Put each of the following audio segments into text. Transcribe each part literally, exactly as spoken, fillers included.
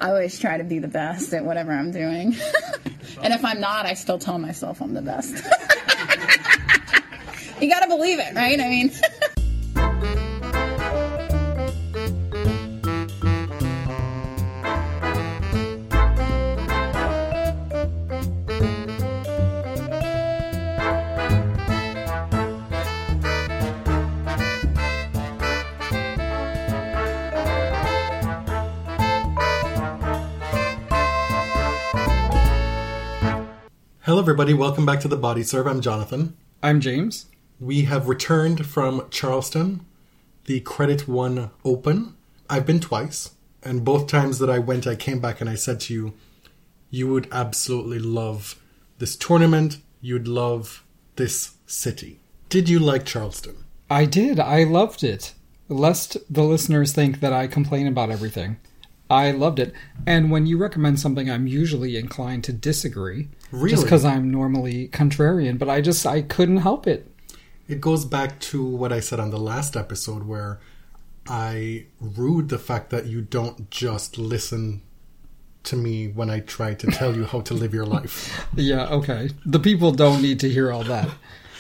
I always try to be the best at whatever I'm doing. And if I'm not, I still tell myself I'm the best. You gotta believe it, right? I mean... Hello everybody, welcome back to the Body Serve. I'm Jonathan. I'm James. We have returned from Charleston, the Credit One Open. I've been twice, and both times that I went, I came back and I said to you, you would absolutely love this tournament, you'd love this city. Did you like Charleston? I did, I loved it. Lest the listeners think that I complain about everything. I loved it. And when you recommend something, I'm usually inclined to disagree. Really? Just because I'm normally contrarian, but I just, I couldn't help it. It goes back to what I said on the last episode where I rued the fact that you don't just listen to me when I try to tell you how to live your life. Yeah, okay. The people don't need to hear all that.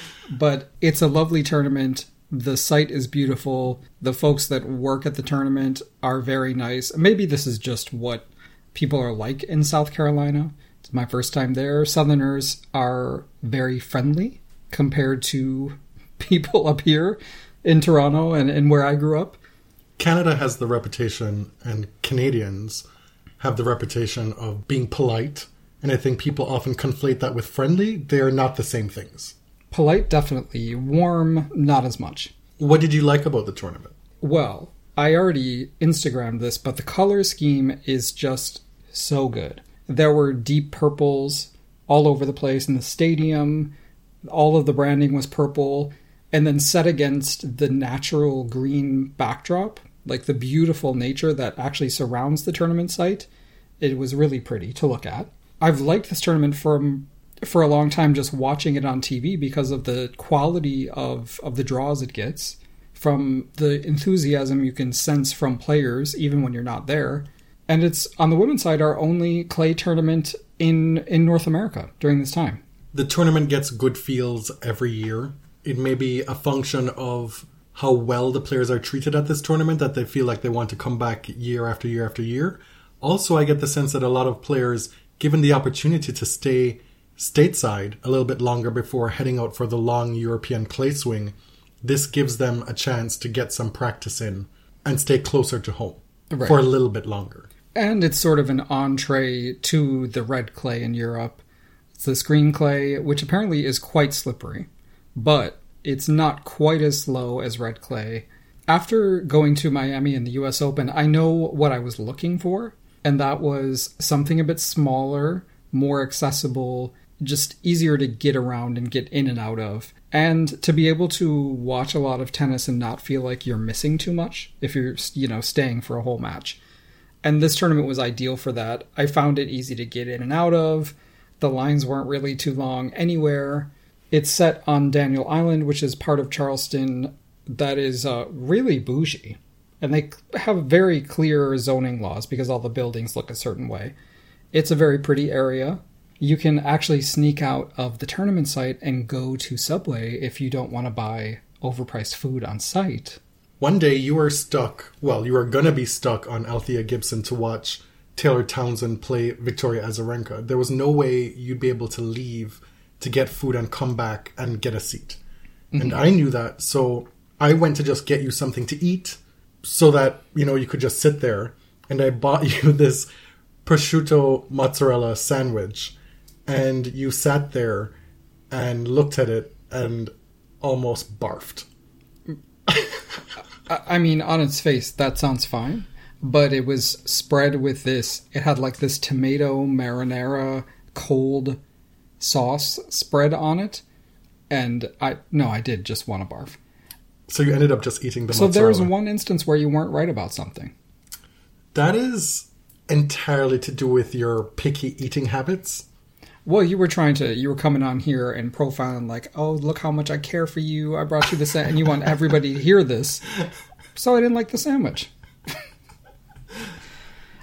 But it's a lovely tournament. The site is beautiful. The folks that work at the tournament are very nice. Maybe this is just what people are like in South Carolina. It's my first time there. Southerners are very friendly compared to people up here in Toronto and, and where I grew up. Canada has the reputation, and Canadians have the reputation of being polite. And I think people often conflate that with friendly. They are not the same things. Polite, definitely. Warm, not as much. What did you like about the tournament? Well, I already Instagrammed this, but the color scheme is just so good. There were deep purples all over the place in the stadium. All of the branding was purple. And then set against the natural green backdrop, like the beautiful nature that actually surrounds the tournament site, it was really pretty to look at. I've liked this tournament from... for a long time just watching it on T V because of the quality of, of the draws it gets, from the enthusiasm you can sense from players even when you're not there. And it's, on the women's side, our only clay tournament in, in North America during this time. The tournament gets good feels every year. It may be a function of how well the players are treated at this tournament, that they feel like they want to come back year after year after year. Also, I get the sense that a lot of players, given the opportunity to stay stateside a little bit longer before heading out for the long European clay swing, this gives them a chance to get some practice in and stay closer to home right. for a little bit longer. And it's sort of an entree to the red clay in Europe. It's the green clay, which apparently is quite slippery, but it's not quite as slow as red clay. After going to Miami and the U S Open, I know what I was looking for, and that was something a bit smaller, more accessible, just easier to get around and get in and out of. And to be able to watch a lot of tennis and not feel like you're missing too much if you're, you know, staying for a whole match. And this tournament was ideal for that. I found it easy to get in and out of. The lines weren't really too long anywhere. It's set on Daniel Island, which is part of Charleston that is uh, really bougie. And they have very clear zoning laws because all the buildings look a certain way. It's a very pretty area. You can actually sneak out of the tournament site and go to Subway if you don't want to buy overpriced food on site. One day you were stuck, well, you were going to be stuck on Althea Gibson to watch Taylor Townsend play Victoria Azarenka. There was no way you'd be able to leave to get food and come back and get a seat. Mm-hmm. And I knew that, so I went to just get you something to eat so that, you know, you could just sit there. And I bought you this prosciutto mozzarella sandwich. And you sat there and looked at it and almost barfed. I mean, on its face, that sounds fine. But it was spread with this. It had like this tomato marinara cold sauce spread on it. And I, no, I did just want to barf. So you ended up just eating the so mozzarella. So there was one instance where you weren't right about something. That is entirely to do with your picky eating habits. Well, you were trying to, you were coming on here and profiling like, oh, look how much I care for you. I brought you this, and you want everybody to hear this. So I didn't like the sandwich.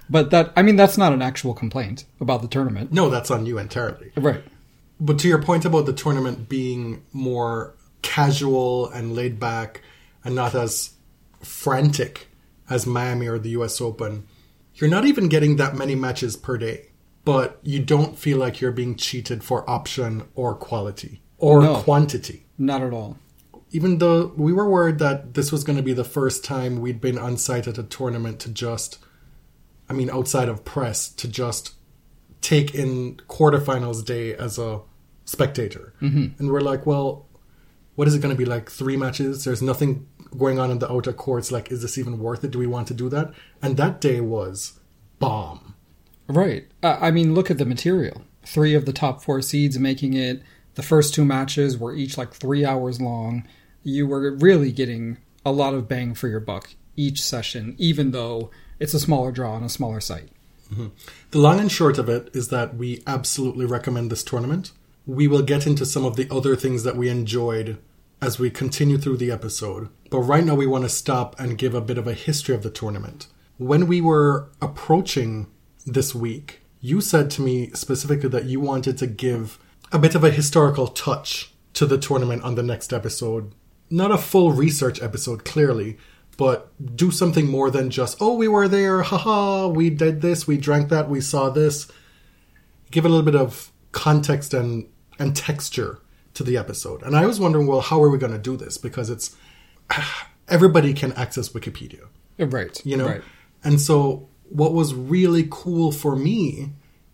But that, I mean, that's not an actual complaint about the tournament. No, that's on you entirely. Right. But to your point about the tournament being more casual and laid back and not as frantic as Miami or the U S Open, you're not even getting that many matches per day. But you don't feel like you're being cheated for option or quality or No. quantity. Not at all. Even though we were worried that this was going to be the first time we'd been on site at a tournament to just, I mean, outside of press, to just take in quarterfinals day as a spectator. Mm-hmm. And we're like, well, what is it going to be like? Three matches? There's nothing going on in the outer courts. Like, is this even worth it? Do we want to do that? And that day was bomb. Right. Uh, I mean, look at the material. Three of the top four seeds making it. The first two matches were each like three hours long. You were really getting a lot of bang for your buck each session, even though it's a smaller draw on a smaller site. Mm-hmm. The long and short of it is that we absolutely recommend this tournament. We will get into some of the other things that we enjoyed as we continue through the episode. But right now we want to stop and give a bit of a history of the tournament. When we were approaching this week, you said to me specifically that you wanted to give a bit of a historical touch to the tournament on the next episode. Not a full research episode, clearly, but do something more than just, oh, we were there, haha, we did this, we drank that, we saw this. Give a little bit of context and, and texture to the episode. And I was wondering, well, how are we going to do this? Because it's, everybody can access Wikipedia. Right. You know? Right. And so what was really cool for me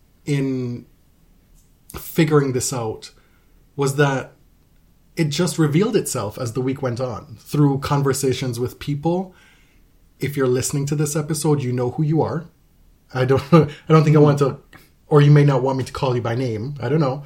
in figuring this out was that it just revealed itself as the week went on through conversations with people. If you're listening to this episode, you know who you are. I don't I don't think I want to, or you may not want me to call you by name. I don't know.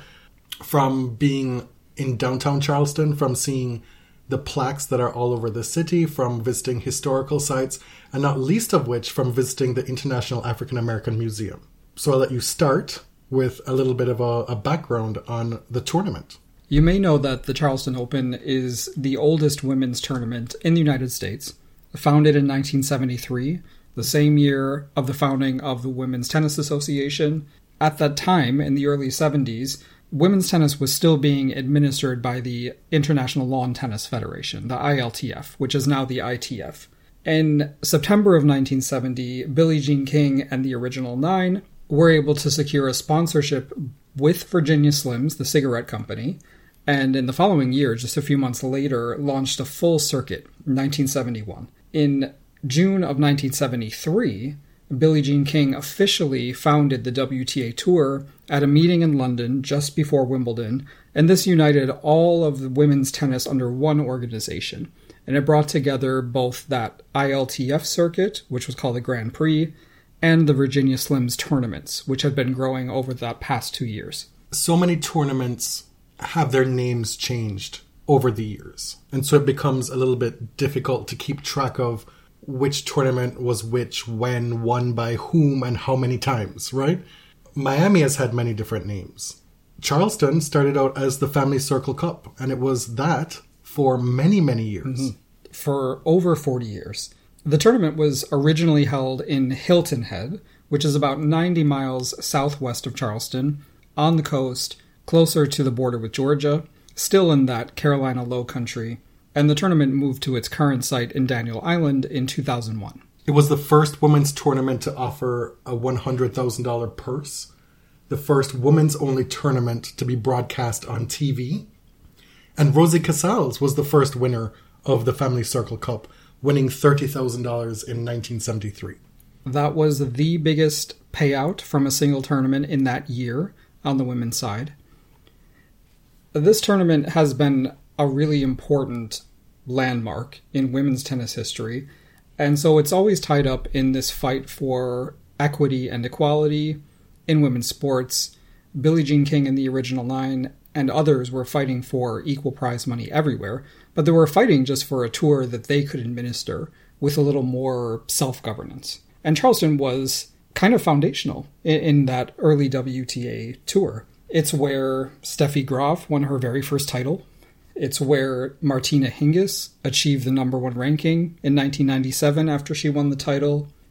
From being in downtown Charleston, from seeing the plaques that are all over the city, from visiting historical sites, and not least of which from visiting the International African American Museum. So I'll let you start with a little bit of a, a background on the tournament. You may know that the Charleston Open is the oldest women's tournament in the United States. Founded in nineteen seventy-three, the same year of the founding of the Women's Tennis Association. At that time, in the early seventies, women's tennis was still being administered by the International Lawn Tennis Federation, the I L T F, which is now the I T F. In September of nineteen seventy, Billie Jean King and the Original Nine were able to secure a sponsorship with Virginia Slims, the cigarette company, and in the following year, just a few months later, launched a full circuit in nineteen seventy-one. In June of nineteen seventy-three, Billie Jean King officially founded the W T A Tour at a meeting in London just before Wimbledon, and this united all of the women's tennis under one organization. And it brought together both that I L T F circuit, which was called the Grand Prix, and the Virginia Slims tournaments, which had been growing over the past two years. So many tournaments have their names changed over the years. And so it becomes a little bit difficult to keep track of which tournament was which, when, won by whom, and how many times, right? Miami has had many different names. Charleston started out as the Family Circle Cup, and it was that for many, many years. Mm-hmm. For over forty years. The tournament was originally held in Hilton Head, which is about ninety miles southwest of Charleston, on the coast, closer to the border with Georgia, still in that Carolina Low Country, and the tournament moved to its current site in Daniel Island in two thousand one. It was the first women's tournament to offer a one hundred thousand dollars purse, the first women's-only tournament to be broadcast on T V, and Rosie Casals was the first winner of the Family Circle Cup, winning thirty thousand dollars in nineteen seventy-three. That was the biggest payout from a single tournament in that year on the women's side. This tournament has been a really important landmark in women's tennis history, and so it's always tied up in this fight for equity and equality in women's sports. Billie Jean King and the Original Nine and others were fighting for equal prize money everywhere, but they were fighting just for a tour that they could administer with a little more self-governance. And Charleston was kind of foundational in, in that early W T A tour. It's where Steffi Graf won her very first title. It's where Martina Hingis achieved the number one ranking in nineteen ninety-seven after she won the title.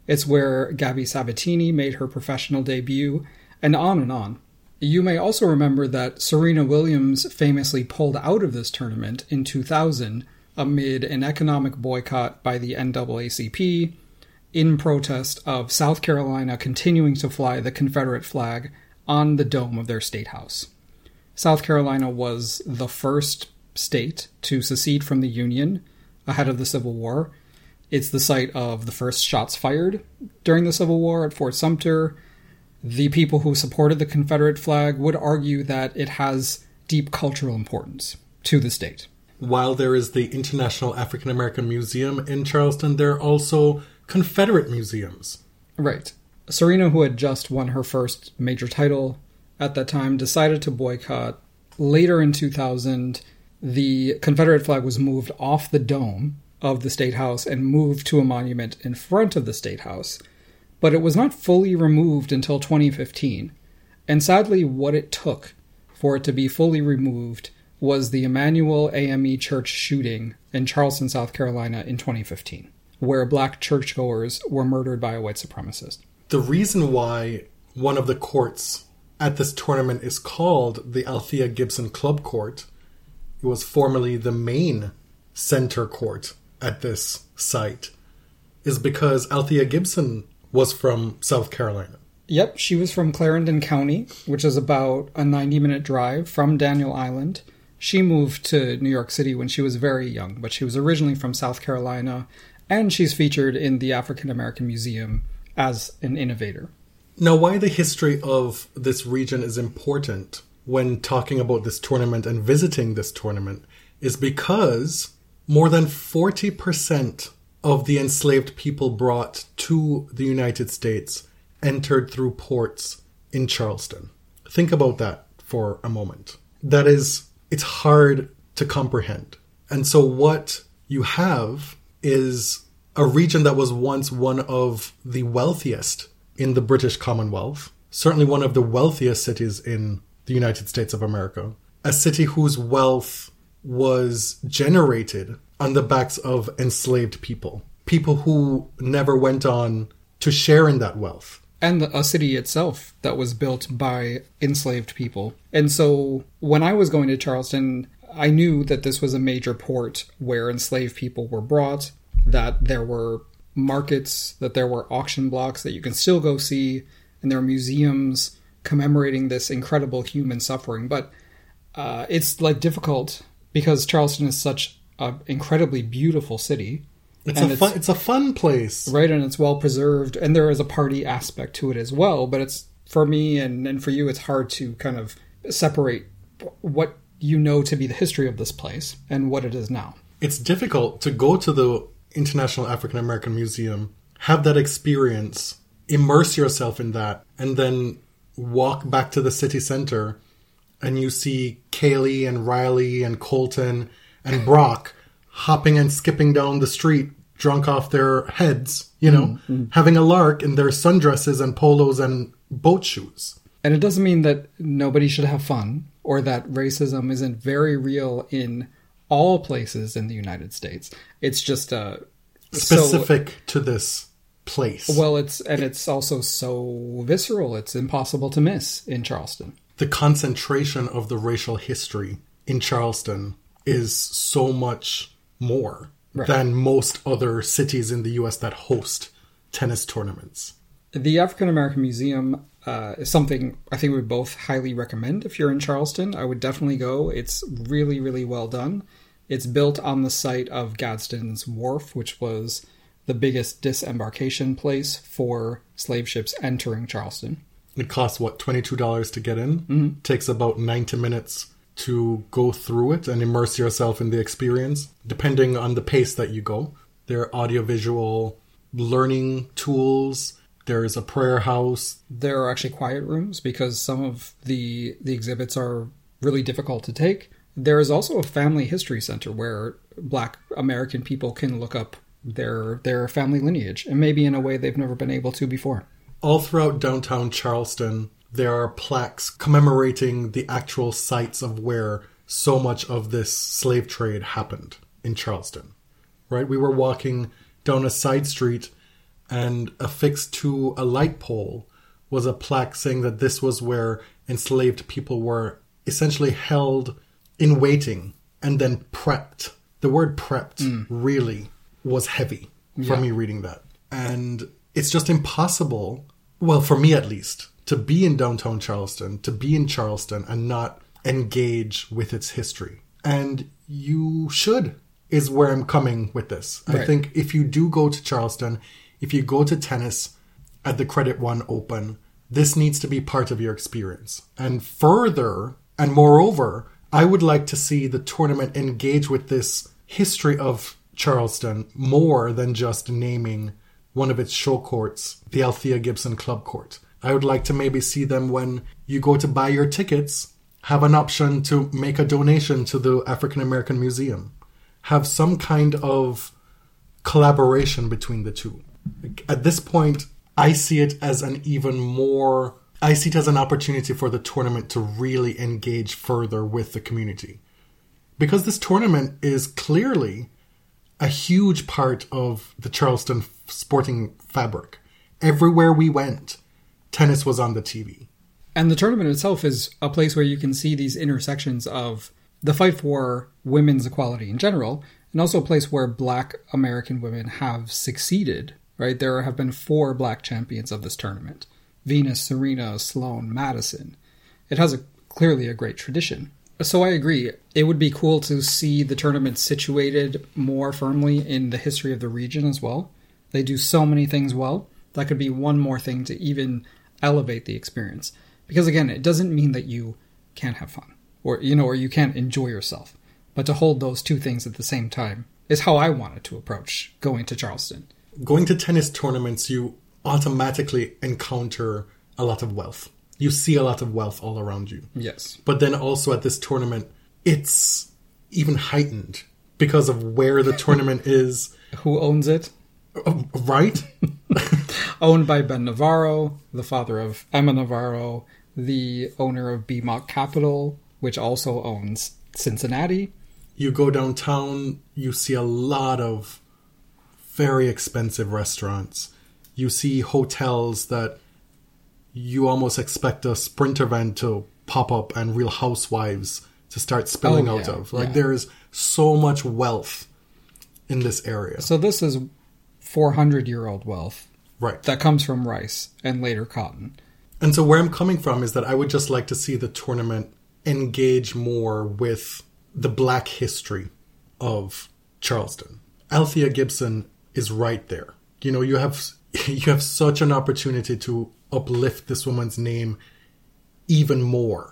It's where Gabby Sabatini made her professional debut, and on and on. You may also remember that Serena Williams famously pulled out of this tournament in two thousand amid an economic boycott by the N double A C P in protest of South Carolina continuing to fly the Confederate flag on the dome of their state house. South Carolina was the first state to secede from the Union ahead of the Civil War. It's the site of the first shots fired during the Civil War at Fort Sumter. The people who supported the Confederate flag would argue that it has deep cultural importance to the state. While there is the International African American Museum in Charleston, there are also Confederate museums. Right. Serena, who had just won her first major title at that time, decided to boycott. Later in two thousand, the Confederate flag was moved off the dome of the State House and moved to a monument in front of the State House. But it was not fully removed until twenty fifteen. And sadly, what it took for it to be fully removed was the Emmanuel A M E Church shooting in Charleston, South Carolina in twenty fifteen, where black churchgoers were murdered by a white supremacist. The reason why one of the courts at this tournament is called the Althea Gibson Club Court, it was formerly the main center court at this site, is because Althea Gibson was from South Carolina. Yep, she was from Clarendon County, which is about a ninety-minute drive from Daniel Island. She moved to New York City when she was very young, but she was originally from South Carolina, and she's featured in the African American Museum as an innovator. Now, why the history of this region is important when talking about this tournament and visiting this tournament is because more than forty percent of the enslaved people brought to the United States entered through ports in Charleston. Think about that for a moment. That is, it's hard to comprehend. And so what you have is a region that was once one of the wealthiest in the British Commonwealth, certainly one of the wealthiest cities in the United States of America, a city whose wealth was generated on the backs of enslaved people, people who never went on to share in that wealth. And a city itself that was built by enslaved people. And so when I was going to Charleston, I knew that this was a major port where enslaved people were brought, that there were markets, that there were auction blocks that you can still go see, and there are museums commemorating this incredible human suffering. But uh, it's like difficult because Charleston is such an incredibly beautiful city. It's a fun, it's a fun place. Right, and it's well preserved, and there is a party aspect to it as well, but it's, for me and, and for you, it's hard to kind of separate what you know to be the history of this place and what it is now. It's difficult to go to the International African American Museum, have that experience, immerse yourself in that, and then walk back to the city center and you see Kaylee and Riley and Colton and Brock hopping and skipping down the street, drunk off their heads, you know, mm-hmm. having a lark in their sundresses and polos and boat shoes. And it doesn't mean that nobody should have fun or that racism isn't very real in all places in the United States. It's just uh, specific so, to this place. Well, it's and it's also so visceral. It's impossible to miss in Charleston. The concentration of the racial history in Charleston is so much more right. than most other cities in the U S that host tennis tournaments. The African American Museum uh, is something I think we both highly recommend. If you're in Charleston, I would definitely go. It's really, really well done. It's built on the site of Gadsden's Wharf, which was the biggest disembarkation place for slave ships entering Charleston. It costs, what, twenty-two dollars to get in? Mm-hmm. Takes about ninety minutes to go through it and immerse yourself in the experience, depending on the pace that you go. There are audiovisual learning tools. There's a prayer house. There are actually quiet rooms because some of the the exhibits are really difficult to take. There is also a family history center where Black American people can look up their their family lineage, and maybe in a way they've never been able to before. All throughout downtown Charleston, there are plaques commemorating the actual sites of where so much of this slave trade happened in Charleston. Right? We were walking down a side street and affixed to a light pole was a plaque saying that this was where enslaved people were essentially held in waiting and then prepped. The word prepped mm. really was heavy for yeah. me reading that. And it's just impossible, well, for me at least, to be in downtown Charleston, to be in Charleston and not engage with its history. And you should, is where I'm coming with this. Right. I think if you do go to Charleston, if you go to tennis at the Credit One Open, this needs to be part of your experience. And further, and moreover, I would like to see the tournament engage with this history of Charleston more than just naming one of its show courts, the Althea Gibson Club Court. I would like to maybe see them, when you go to buy your tickets, have an option to make a donation to the African American Museum. Have some kind of collaboration between the two. At this point, I see it as an even more... I see it as an opportunity for the tournament to really engage further with the community. Because this tournament is clearly a huge part of the Charleston sporting fabric. Everywhere we went, tennis was on the T V. And the tournament itself is a place where you can see these intersections of the fight for women's equality in general, and also a place where Black American women have succeeded, right? There have been four Black champions of this tournament. Venus, Serena, Sloane, Madison. It has a clearly a great tradition. So I agree. It would be cool to see the tournament situated more firmly in the history of the region as well. They do so many things well. That could be one more thing to even elevate the experience. Because again, it doesn't mean that you can't have fun or, you know, or you can't enjoy yourself. But to hold those two things at the same time is how I wanted to approach going to Charleston. Going to tennis tournaments, you automatically encounter a lot of wealth. You see a lot of wealth all around you. Yes. But then also at this tournament, it's even heightened because of where the tournament is. Who owns it? Uh, right? Owned by Ben Navarro, the father of Emma Navarro, the owner of B M O C Capital, which also owns Cincinnati. You go downtown, you see a lot of very expensive restaurants. You see hotels that you almost expect a Sprinter van to pop up and Real Housewives to start spilling oh, yeah, out of. Like yeah. There is so much wealth in this area. So this is four hundred year old wealth. Right. That comes from rice and later cotton. And so where I'm coming from is that I would just like to see the tournament engage more with the Black history of Charleston. Althea Gibson is right there. You know, you have you have such an opportunity to uplift this woman's name even more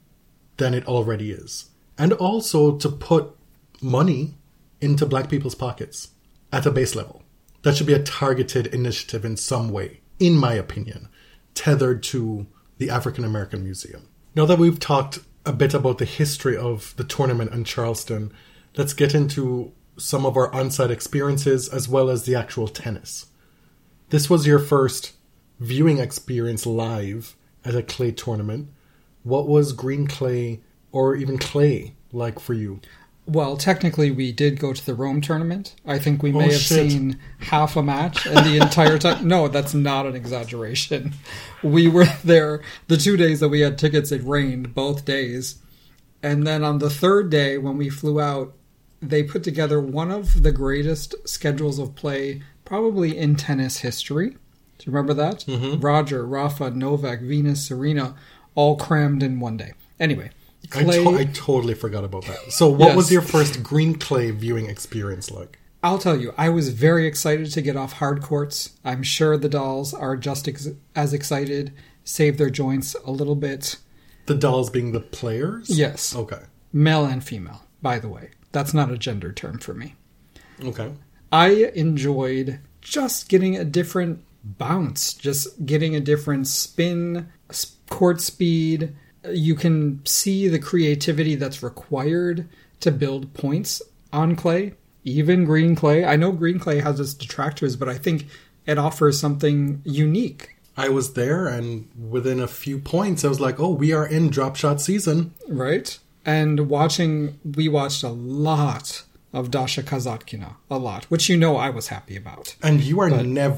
than it already is. And also to put money into Black people's pockets at a base level. That should be a targeted initiative in some way, in my opinion, tethered to the African American Museum. Now that we've talked a bit about the history of the tournament in Charleston, let's get into some of our on-site experiences as well as the actual tennis. This was your first viewing experience live at a clay tournament. What was green clay or even clay like for you? Well, technically we did go to the Rome tournament. I think we may oh, have shit. seen half a match and the entire time. No, that's not an exaggeration. We were there the two days that we had tickets. It rained both days. And then on the third day when we flew out, they put together one of the greatest schedules of play probably in tennis history. Do you remember that? Mm-hmm. Roger, Rafa, Novak, Venus, Serena, all crammed in one day. Anyway, clay... I, to- I totally forgot about that. So what Yes. was your first green clay viewing experience like? I'll tell you, I was very excited to get off hard courts. I'm sure the dolls are just ex- as excited, save their joints a little bit. The dolls being the players? Yes. Okay. Male and female, by the way. That's not a gender term for me. Okay. I enjoyed just getting a different bounce, just getting a different spin, court speed. You can see the creativity that's required to build points on clay, even green clay. I know green clay has its detractors, but I think it offers something unique. I was there, and within a few points, I was like, oh, we are in drop shot season. Right? And watching, we watched a lot of Dasha Kazatkina, a lot, which you know I was happy about. And you are But- never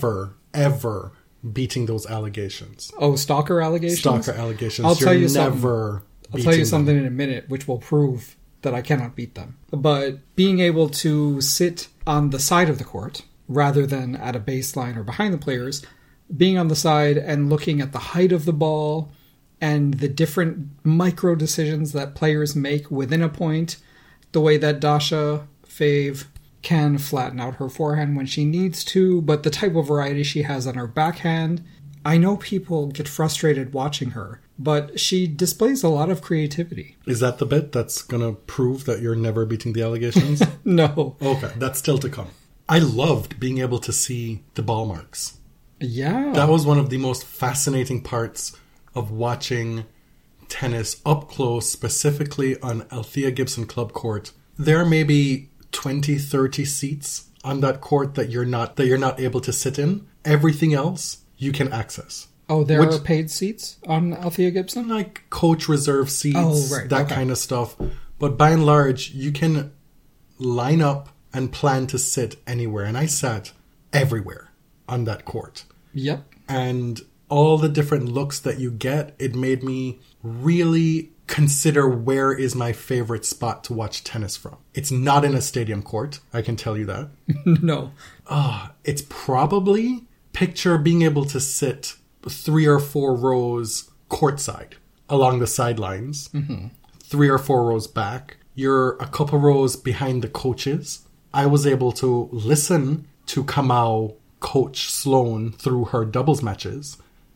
ever beating those allegations. Oh, stalker allegations? Stalker allegations. I'll tell You're you never something. I'll tell you beating something them. in a minute, which will prove that I cannot beat them. But being able to sit on the side of the court, rather than at a baseline or behind the players, being on the side and looking at the height of the ball and the different micro decisions that players make within a point, the way that Dasha Fave can flatten out her forehand when she needs to, but the type of variety she has on her backhand. I know people get frustrated watching her, but she displays a lot of creativity. Is that the bit that's going to prove that you're never beating the allegations? No. Okay, that's still to come. I loved being able to see the ball marks. Yeah. That was one of the most fascinating parts of watching tennis up close, specifically on Althea Gibson Club Court. There may be twenty, thirty seats on that court that you're not that you're not able to sit in. Everything else you can access. Oh, there Which- are paid seats on Althea Gibson? Like coach reserve seats, Oh, right, that okay. kind of stuff. But by and large, you can line up and plan to sit anywhere. And I sat everywhere on that court. Yep. And all the different looks that you get, it made me really consider where is my favorite spot to watch tennis from. It's not in a stadium court, I can tell you that. No. Ah, it's probably picture being able to sit three or four rows courtside along the sidelines, mm-hmm. three or four rows back. You're a couple rows behind the coaches. I was able to listen to Kamau coach Sloane through her doubles matches.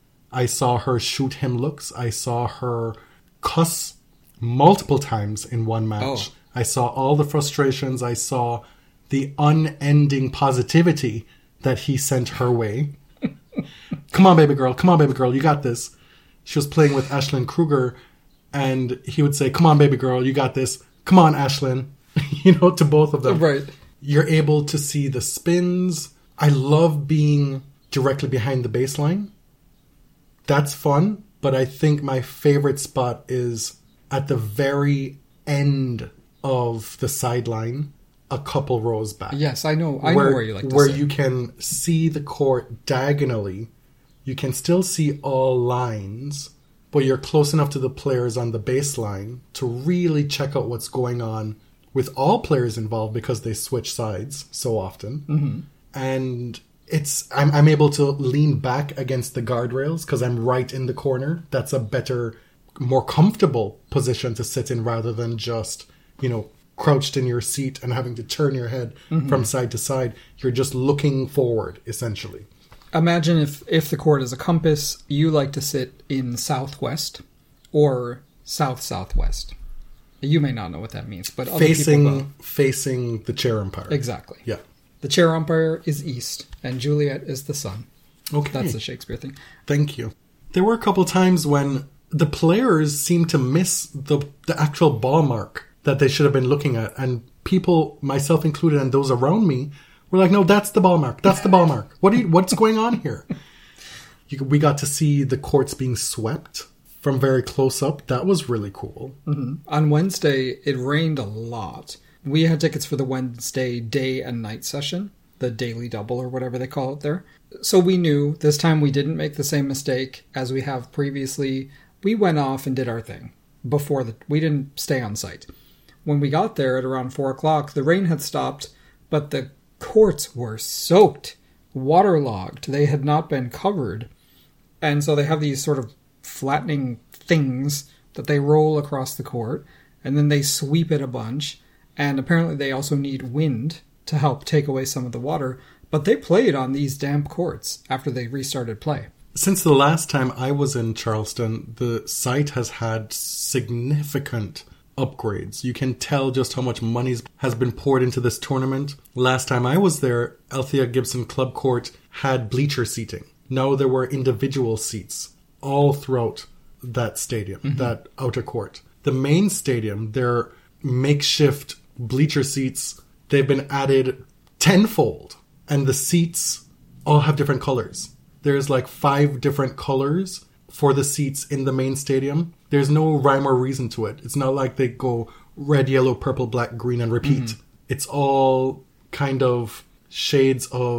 I saw her shoot him looks. I saw her cuss multiple times in one match. Oh. I saw all the frustrations. I saw the unending positivity that he sent her way. Come on, baby girl. Come on, baby girl. You got this. She was playing with Ashlyn Kruger, and he would say, come on, baby girl. You got this. Come on, Ashlyn. You know, to both of them. Right. You're able to see the spins. I love being directly behind the baseline. That's fun, but I think my favorite spot is at the very end of the sideline, a couple rows back. Yes, I know. I where, know where you like to Where sit. you can see the court diagonally. You can still see all lines, but you're close enough to the players on the baseline to really check out what's going on with all players involved because they switch sides so often. Mm-hmm. And it's I'm, I'm able to lean back against the guardrails because I'm right in the corner. That's a better, more comfortable position to sit in rather than just, you know, crouched in your seat and having to turn your head mm-hmm. from side to side. You're just looking forward, essentially. Imagine if, if the court is a compass, you like to sit in southwest or south-southwest. You may not know what that means, but other people Facing will. facing the chair umpire. Exactly. Yeah. The chair umpire is east, and Juliet is the sun. Okay. That's the Shakespeare thing. Thank you. There were a couple times when the players seemed to miss the the actual ball mark that they should have been looking at, and people, myself included, and those around me, were like, "No, that's the ball mark. That's the ball mark. What are you, what's going on here?" You, we got to see the courts being swept from very close up. That was really cool. Mm-hmm. On Wednesday, it rained a lot. We had tickets for the Wednesday day and night session, the daily double or whatever they call it there. So we knew this time we didn't make the same mistake as we have previously. We went off and did our thing before the. We didn't stay on site. When we got there at around four o'clock, the rain had stopped, but the courts were soaked, waterlogged. They had not been covered. And so they have these sort of flattening things that they roll across the court, and then they sweep it a bunch. And apparently they also need wind to help take away some of the water. But they played on these damp courts after they restarted play. Since the last time I was in Charleston, the site has had significant upgrades. You can tell just how much money has been poured into this tournament. Last time I was there, Althea Gibson Club Court had bleacher seating. Now there were individual seats all throughout that stadium, mm-hmm. that outer court. The main stadium, their makeshift bleacher seats, they've been added tenfold. And the seats all have different colors. There's like five different colors for the seats in the main stadium. There's no rhyme or reason to it. It's not like they go red, yellow, purple, black, green, and repeat. Mm-hmm. It's all kind of shades of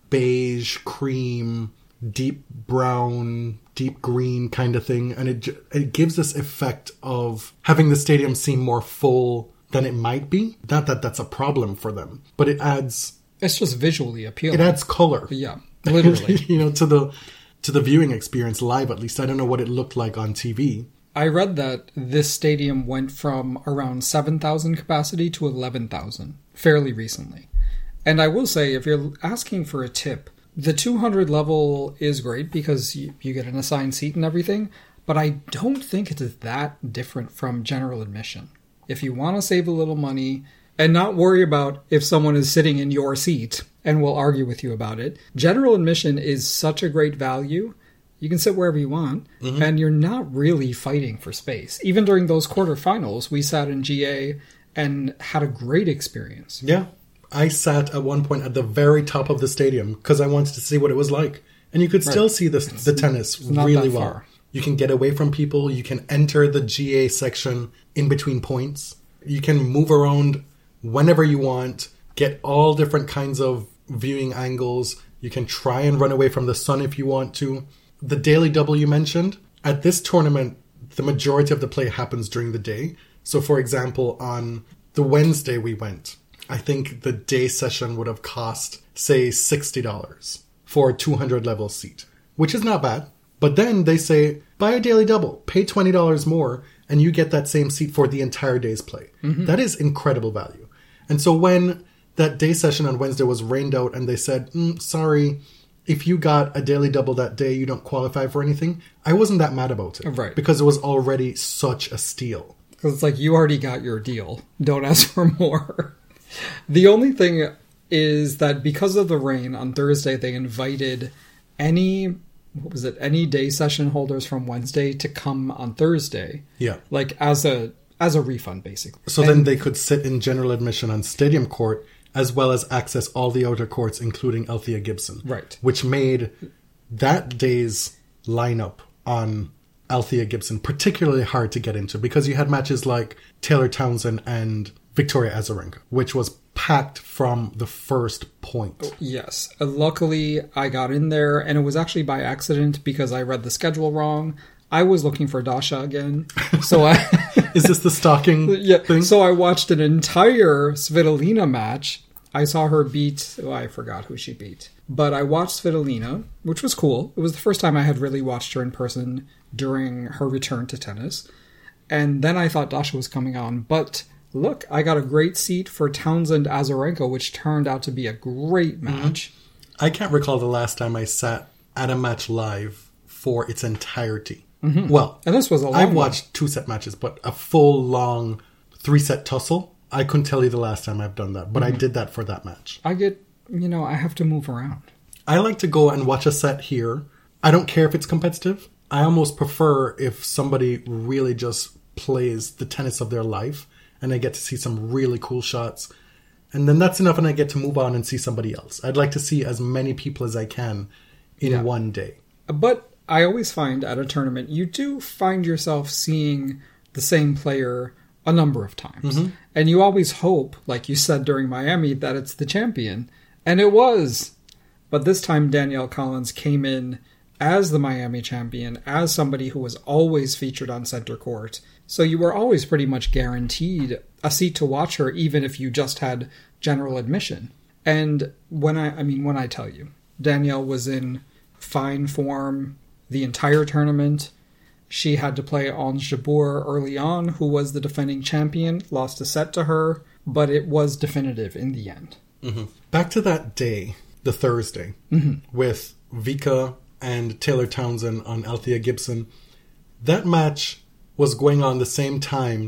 beige, cream, deep brown, deep green kind of thing. And it ju- it gives this effect of having the stadium seem more full than it might be. Not that that's a problem for them, but it adds... It's just visually appealing. It adds color. Yeah, literally. you know, to the to the viewing experience live, at least. I don't know what it looked like on T V. I read that this stadium went from around seven thousand capacity to eleven thousand fairly recently. And I will say, if you're asking for a tip, the two hundred level is great because you, you get an assigned seat and everything, but I don't think it is that different from general admission. If you want to save a little money and not worry about if someone is sitting in your seat and will argue with you about it, general admission is such a great value. You can sit wherever you want, mm-hmm. and you're not really fighting for space. Even during those quarterfinals, we sat in G A and had a great experience. Yeah. I sat at one point at the very top of the stadium because I wanted to see what it was like. And you could still right. see the, the tennis really well. Far. You can get away from people. You can enter the G A section in between points. You can move around whenever you want, get all different kinds of viewing angles. You can try and run away from the sun if you want to. The daily double you mentioned, at this tournament, the majority of the play happens during the day. So, for example, on the Wednesday we went, I think the day session would have cost, say, sixty dollars for a two hundred level seat, which is not bad. But then they say, buy a daily double, pay twenty dollars more, and you get that same seat for the entire day's play. Mm-hmm. That is incredible value. And so when that day session on Wednesday was rained out and they said, mm, sorry, if you got a daily double that day, you don't qualify for anything, I wasn't that mad about it. Right. Because it was already such a steal. Because it's like, you already got your deal. Don't ask for more. The only thing is that because of the rain on Thursday, they invited any, what was it, any day session holders from Wednesday to come on Thursday. Yeah. Like as a as a refund, basically. So and, then they could sit in general admission on Stadium Court as well as access all the outer courts, including Althea Gibson. Right. Which made that day's lineup on Althea Gibson particularly hard to get into because you had matches like Taylor Townsend and Victoria Azarenka, which was packed from the first point. Yes. Uh, luckily, I got in there, and it was actually by accident because I read the schedule wrong. I was looking for Dasha again. So I... Is this the stalking yeah, thing? So I watched an entire Svitolina match. I saw her beat... Oh, I forgot who she beat. But I watched Svitolina, which was cool. It was the first time I had really watched her in person during her return to tennis. And then I thought Dasha was coming on, but... Look, I got a great seat for Townsend Azarenka, which turned out to be a great match. Mm-hmm. I can't recall the last time I sat at a match live for its entirety. Mm-hmm. Well, and this was a long I've watched two-set matches, but a full, long, three-set tussle, I couldn't tell you the last time I've done that, but mm-hmm. I did that for that match. I get, you know, I have to move around. I like to go and watch a set here. I don't care if it's competitive. I almost prefer if somebody really just plays the tennis of their life and I get to see some really cool shots. And then that's enough and I get to move on and see somebody else. I'd like to see as many people as I can in yeah. one day. But I always find at a tournament, you do find yourself seeing the same player a number of times. Mm-hmm. And you always hope, like you said during Miami, that it's the champion. And it was. But this time Danielle Collins came in as the Miami champion, as somebody who was always featured on center court. So you were always pretty much guaranteed a seat to watch her, even if you just had general admission. And when I, I mean, when I tell you, Danielle was in fine form the entire tournament. She had to play Ons Jabeur early on, who was the defending champion, lost a set to her, but it was definitive in the end. Mm-hmm. Back to that day, the Thursday, mm-hmm. with Vika and Taylor Townsend on Althea Gibson. That match was going on the same time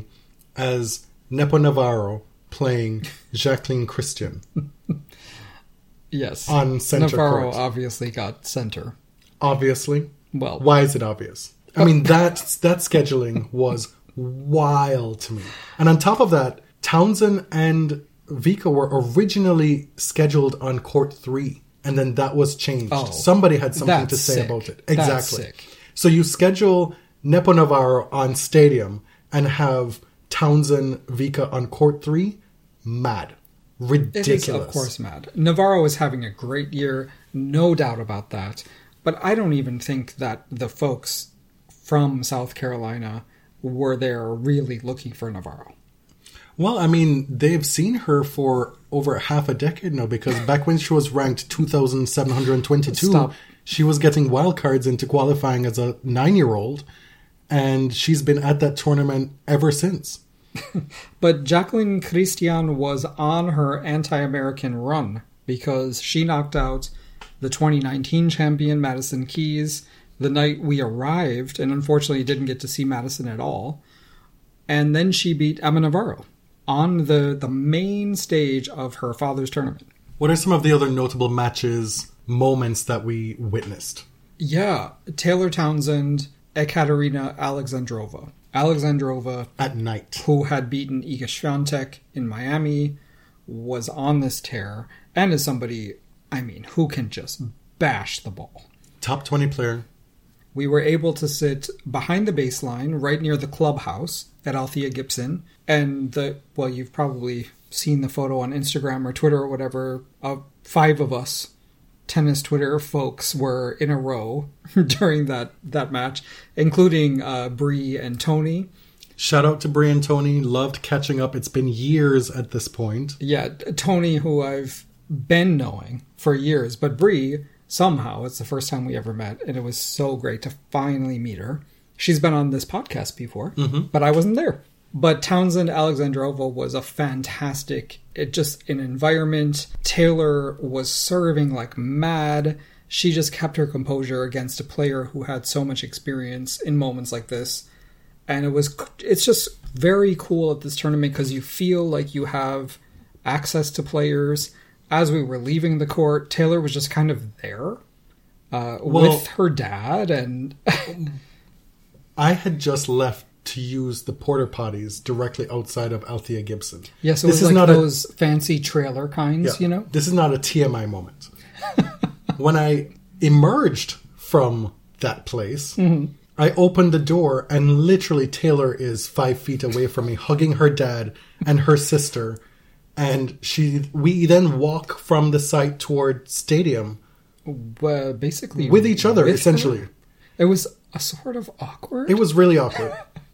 as Nepo Navarro playing Jacqueline Christian. Yes. On center Navarro court. Obviously got center. Obviously? Well. Why is it obvious? I mean, that that scheduling was wild to me. And on top of that, Townsend and Vika were originally scheduled on court three. And then that was changed. Oh, Somebody had something to say sick. about it. Exactly. That's sick. So you schedule Nepo Navarro on Stadium and have Townsend Vika on court three? Mad. Ridiculous. It is, of course, mad. Navarro is having a great year. No doubt about that. But I don't even think that the folks from South Carolina were there really looking for Navarro. Well, I mean, they've seen her for over half a decade now, because back when she was ranked two thousand seven hundred twenty-two, Stop. she was getting wildcards into qualifying as a nine-year-old, and she's been at that tournament ever since. But Jacqueline Christian was on her anti-American run because she knocked out the twenty nineteen champion Madison Keys the night we arrived, and unfortunately didn't get to see Madison at all. And then she beat Emma Navarro on the, the main stage of her father's tournament. What are some of the other notable matches, moments that we witnessed? Yeah, Taylor Townsend, Ekaterina Alexandrova. Alexandrova, At night. who had beaten Iga Swiatek in Miami, was on this tear, and is somebody, I mean, who can just bash the ball. Top twenty player. We were able to sit behind the baseline, right near the clubhouse at Althea Gibson, and the, well, you've probably seen the photo on Instagram or Twitter or whatever, of five of us tennis Twitter folks were in a row during that, that match, including uh, Bree and Tony. Shout out to Brie and Tony. Loved catching up. It's been years at this point. Yeah, Tony, who I've been knowing for years, but Bree, somehow, it's the first time we ever met, and it was so great to finally meet her. She's been on this podcast before, Mm-hmm. but I wasn't there. But Townsend Alexandrova was a fantastic, it just an environment. Taylor was serving like mad. She just kept her composure against a player who had so much experience in moments like this. And it was, it's just very cool at this tournament because you feel like you have access to players. As we were leaving the court, Taylor was just kind of there uh, Well- with her dad. And I had just left to use the porta potties directly outside of Althea Gibson. yeah, so This it was is like not a- those fancy trailer kinds, Yeah, you know? This is not a T M I moment. When I emerged from that place, Mm-hmm. I opened the door and literally Taylor is five feet away from me, hugging her dad and her sister. And she, we then walk from the site toward stadium Uh, basically with each other, with essentially. her. It was a sort of awkward. It was really awkward.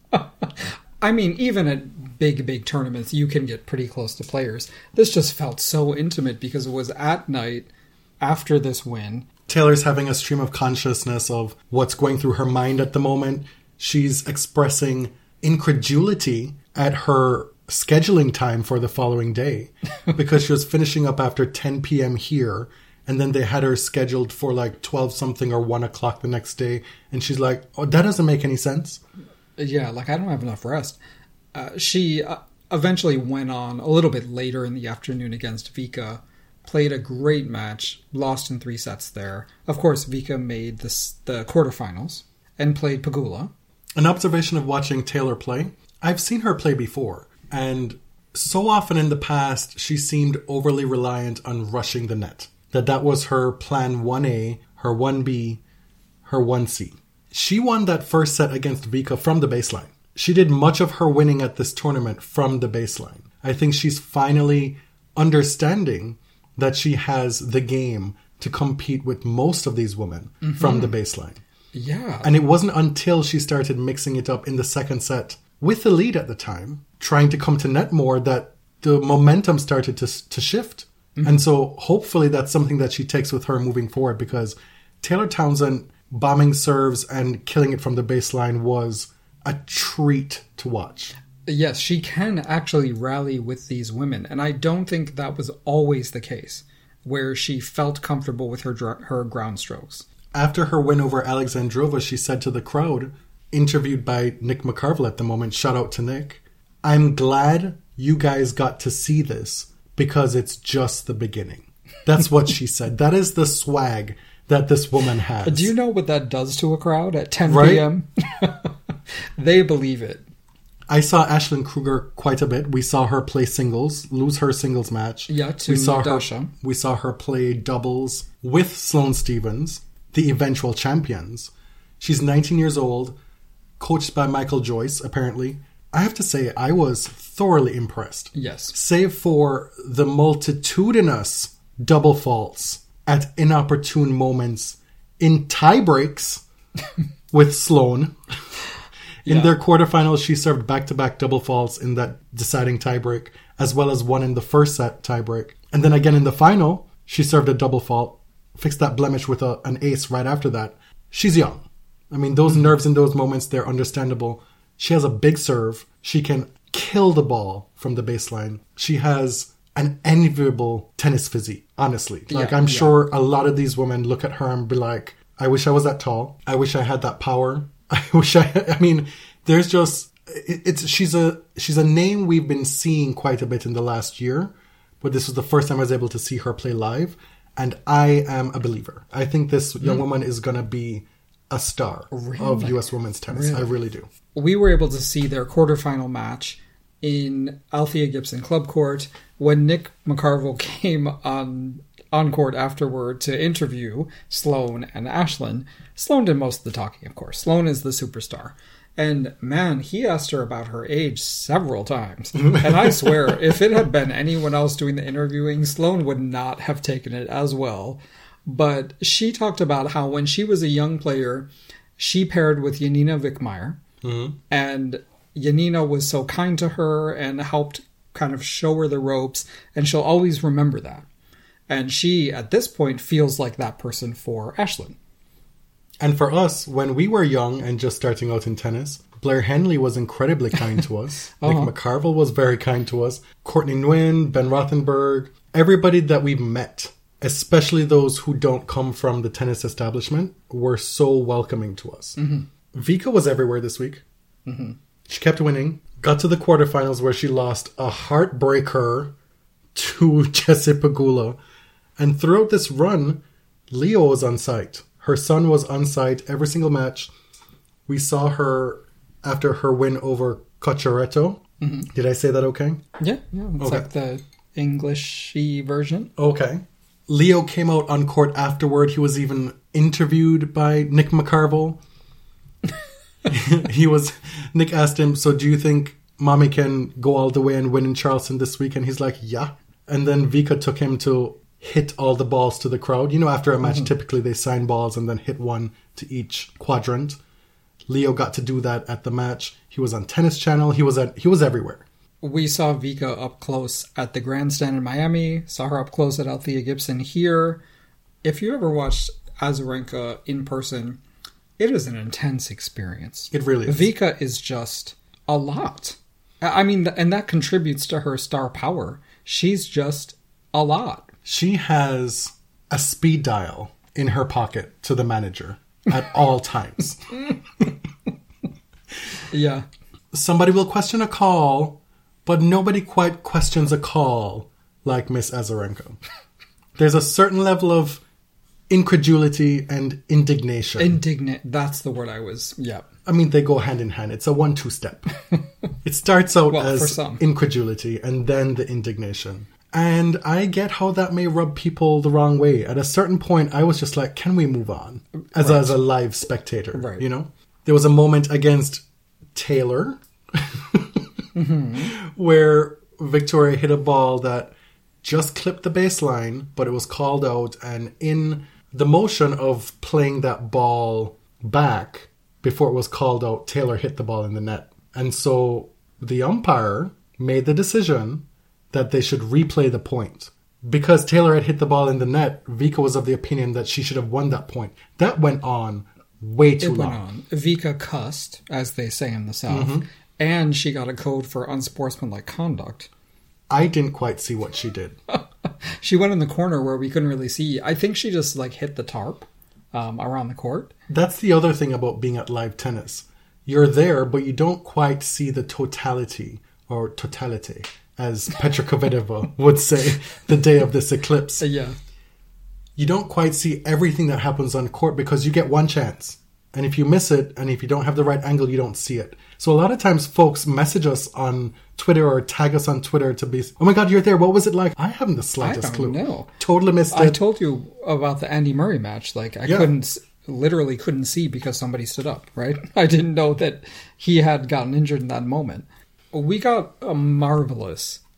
I mean, even at big, big tournaments, you can get pretty close to players. This just felt so intimate because it was at night after this win. Taylor's having a stream of consciousness of what's going through her mind at the moment. She's expressing incredulity at her scheduling time for the following day because she was finishing up after ten p.m. here, and then they had her scheduled for like twelve something or one o'clock the next day, and she's like, oh, that doesn't make any sense. Yeah, like I don't have enough rest. Uh, she uh, eventually went on a little bit later in the afternoon against Vika, played a great match, lost in three sets there. Of course, Vika made this, the quarterfinals and played Pegula. An observation of watching Taylor play, I've seen her play before, and so often in the past she seemed overly reliant on rushing the net. That that was her plan one A, her one B, her one C. She won that first set against Vika from the baseline. She did much of her winning at this tournament from the baseline. I think she's finally understanding that she has the game to compete with most of these women mm-hmm. from the baseline. Yeah. And it wasn't until she started mixing it up in the second set with the lead at the time, trying to come to net more, that the momentum started to to shift. Mm-hmm. And so hopefully that's something that she takes with her moving forward, because Taylor Townsend bombing serves and killing it from the baseline was a treat to watch. Yes, she can actually rally with these women. And I don't think that was always the case, where she felt comfortable with her dr- her ground strokes. After her win over Alexandrova, she said to the crowd, interviewed by Nick McCarville at the moment, shout out to Nick, I'm glad you guys got to see this because it's just the beginning. That's what she said. That is the swag that this woman has. Do you know what that does to a crowd at ten Right? p.m.? They believe it. I saw Ashlyn Kruger quite a bit. We saw her play singles, lose her singles match. Yeah, to we saw Dasha. her. We saw her play doubles with Sloane Stephens, the eventual champions. She's nineteen years old, coached by Michael Joyce, apparently. I have to say, I was thoroughly impressed. Yes. Save for the multitudinous double faults at inopportune moments in tie breaks with Sloane. In Yeah. their quarterfinals, she served back-to-back double faults in that deciding tiebreak, as well as one in the first set tiebreak. And then again in the final, she served a double fault, fixed that blemish with a, an ace right after that. She's young. I mean, those mm-hmm. nerves in those moments, they're understandable. She has a big serve. She can kill the ball from the baseline. She has an enviable tennis physique, honestly. Like, yeah, I'm yeah. sure a lot of these women look at her and be like, I wish I was that tall. I wish I had that power. I wish I, I mean, there's just, it, it's, she's a, she's a name we've been seeing quite a bit in the last year, but this was the first time I was able to see her play live. And I am a believer. I think this young mm. woman is going to be a star really? of U S women's tennis. Really? I really do. We were able to see their quarterfinal match in Althea Gibson Club Court when Nick McCarville came on on court afterward to interview Sloane and Ashlyn. Sloane did most of the talking, of course. Sloane is the superstar. And man, he asked her about her age several times. And I swear, if it had been anyone else doing the interviewing, Sloane would not have taken it as well. But she talked about how when she was a young player, she paired with Janina Wickmeyer. Mm-hmm. And Janina was so kind to her and helped kind of show her the ropes. And she'll always remember that. And she, at this point, feels like that person for Ashlyn. And for us, when we were young and just starting out in tennis, Blair Henley was incredibly kind to us. uh-huh. Nick McCarville was very kind to us. Courtney Nguyen, Ben Rothenberg, everybody that we've met, especially those who don't come from the tennis establishment, were so welcoming to us. Mm-hmm. Vika was everywhere this week. Mm-hmm. She kept winning. Got to the quarterfinals where she lost a heartbreaker to Jessie Pegula. And throughout this run, Leo was on site. Her son was on site every single match. We saw her after her win over Cocciaretto. Mm-hmm. Did I say that okay? Yeah, yeah. It's okay. Like the English-y version. Okay. Leo came out on court afterward. He was even interviewed by Nick McCarville. he was, Nick asked him, so do you think Mommy can go all the way and win in Charleston this week? And he's like, yeah. And then Vika took him to hit all the balls to the crowd. You know, after a match, mm-hmm. typically they sign balls and then hit one to each quadrant. Leo got to do that at the match. He was on Tennis Channel. He was at he was everywhere. We saw Vika up close at the Grandstand in Miami. Saw her up close at Althea Gibson here. If you ever watched Azarenka in person, it is an intense experience. It really is. Vika is just a lot. I mean, and that contributes to her star power. She's just a lot. She has a speed dial in her pocket to the manager at all times. Yeah. Somebody will question a call, but nobody quite questions a call like Miss Azarenka. There's a certain level of incredulity and indignation. Indignant. That's the word I was, yeah. I mean, they go hand in hand. It's a one-two step. It starts out well, as incredulity and then the indignation. And I get how that may rub people the wrong way. At a certain point, I was just like, can we move on? As, right. a, as a live spectator, right. you know? There was a moment against Taylor mm-hmm. where Victoria hit a ball that just clipped the baseline, but it was called out. And in the motion of playing that ball back before it was called out, Taylor hit the ball in the net. And so the umpire made the decision that they should replay the point. Because Taylor had hit the ball in the net, Vika was of the opinion that she should have won that point. That went on way too it long. Went on. Vika cussed, as they say in the South, mm-hmm. and she got a code for unsportsmanlike conduct. I didn't quite see what she did. She went in the corner where we couldn't really see. I think she just like hit the tarp um, around the court. That's the other thing about being at live tennis. You're there, but you don't quite see the totality or totality, as Petra Kvitova would say the day of this eclipse. Yeah. You don't quite see everything that happens on court because you get one chance. And if you miss it, and if you don't have the right angle, you don't see it. So a lot of times folks message us on Twitter or tag us on Twitter to be, oh my God, you're there. What was it like? I haven't the slightest I don't clue. know. Totally missed it. I told you about the Andy Murray match. Like I yeah. couldn't, literally couldn't see because somebody stood up, right? I didn't know that he had gotten injured in that moment. We got a marvelous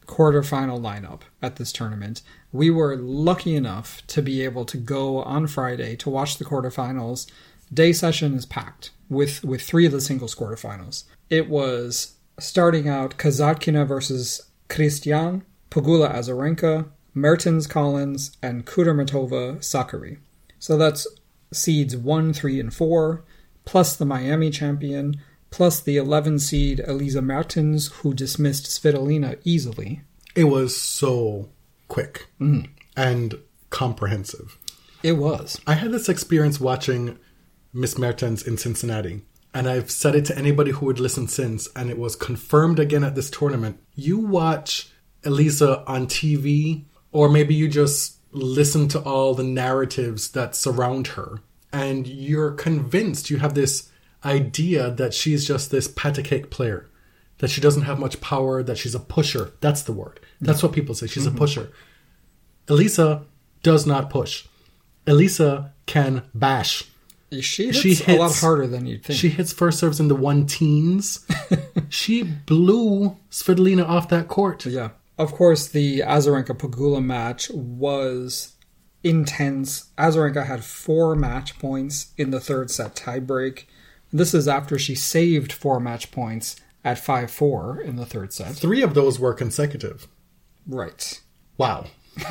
quarterfinal lineup at this tournament. We were lucky enough to be able to go on Friday to watch the quarterfinals. Day session is packed with, with three of the singles quarterfinals. It was starting out Kasatkina versus Christian, Pegula Azarenka, Mertens Collins, and Kudermetova Sakari. So that's seeds one, three, and four, plus the Miami champion, plus the eleven seed Elisa Mertens, who dismissed Svitolina easily. It was so quick Mm. and comprehensive. It was. I had this experience watching Miss Mertens in Cincinnati, and I've said it to anybody who would listen since, and it was confirmed again at this tournament. You watch Elisa on T V, or maybe you just listen to all the narratives that surround her, and you're convinced, you have this idea that she's just this pat a cake player, that she doesn't have much power, that she's a pusher. That's the word. That's what people say. She's mm-hmm. a pusher. Elisa does not push. Elisa can bash. She hits, she hits a lot harder than you'd think. She hits first serves in the one teens. She blew Svitolina off that court. Yeah. Of course, the Azarenka-Pegula match was intense. Azarenka had four match points in the third set tiebreak. This is after she saved four match points at five four in the third set. Three of those were consecutive. Right. Wow.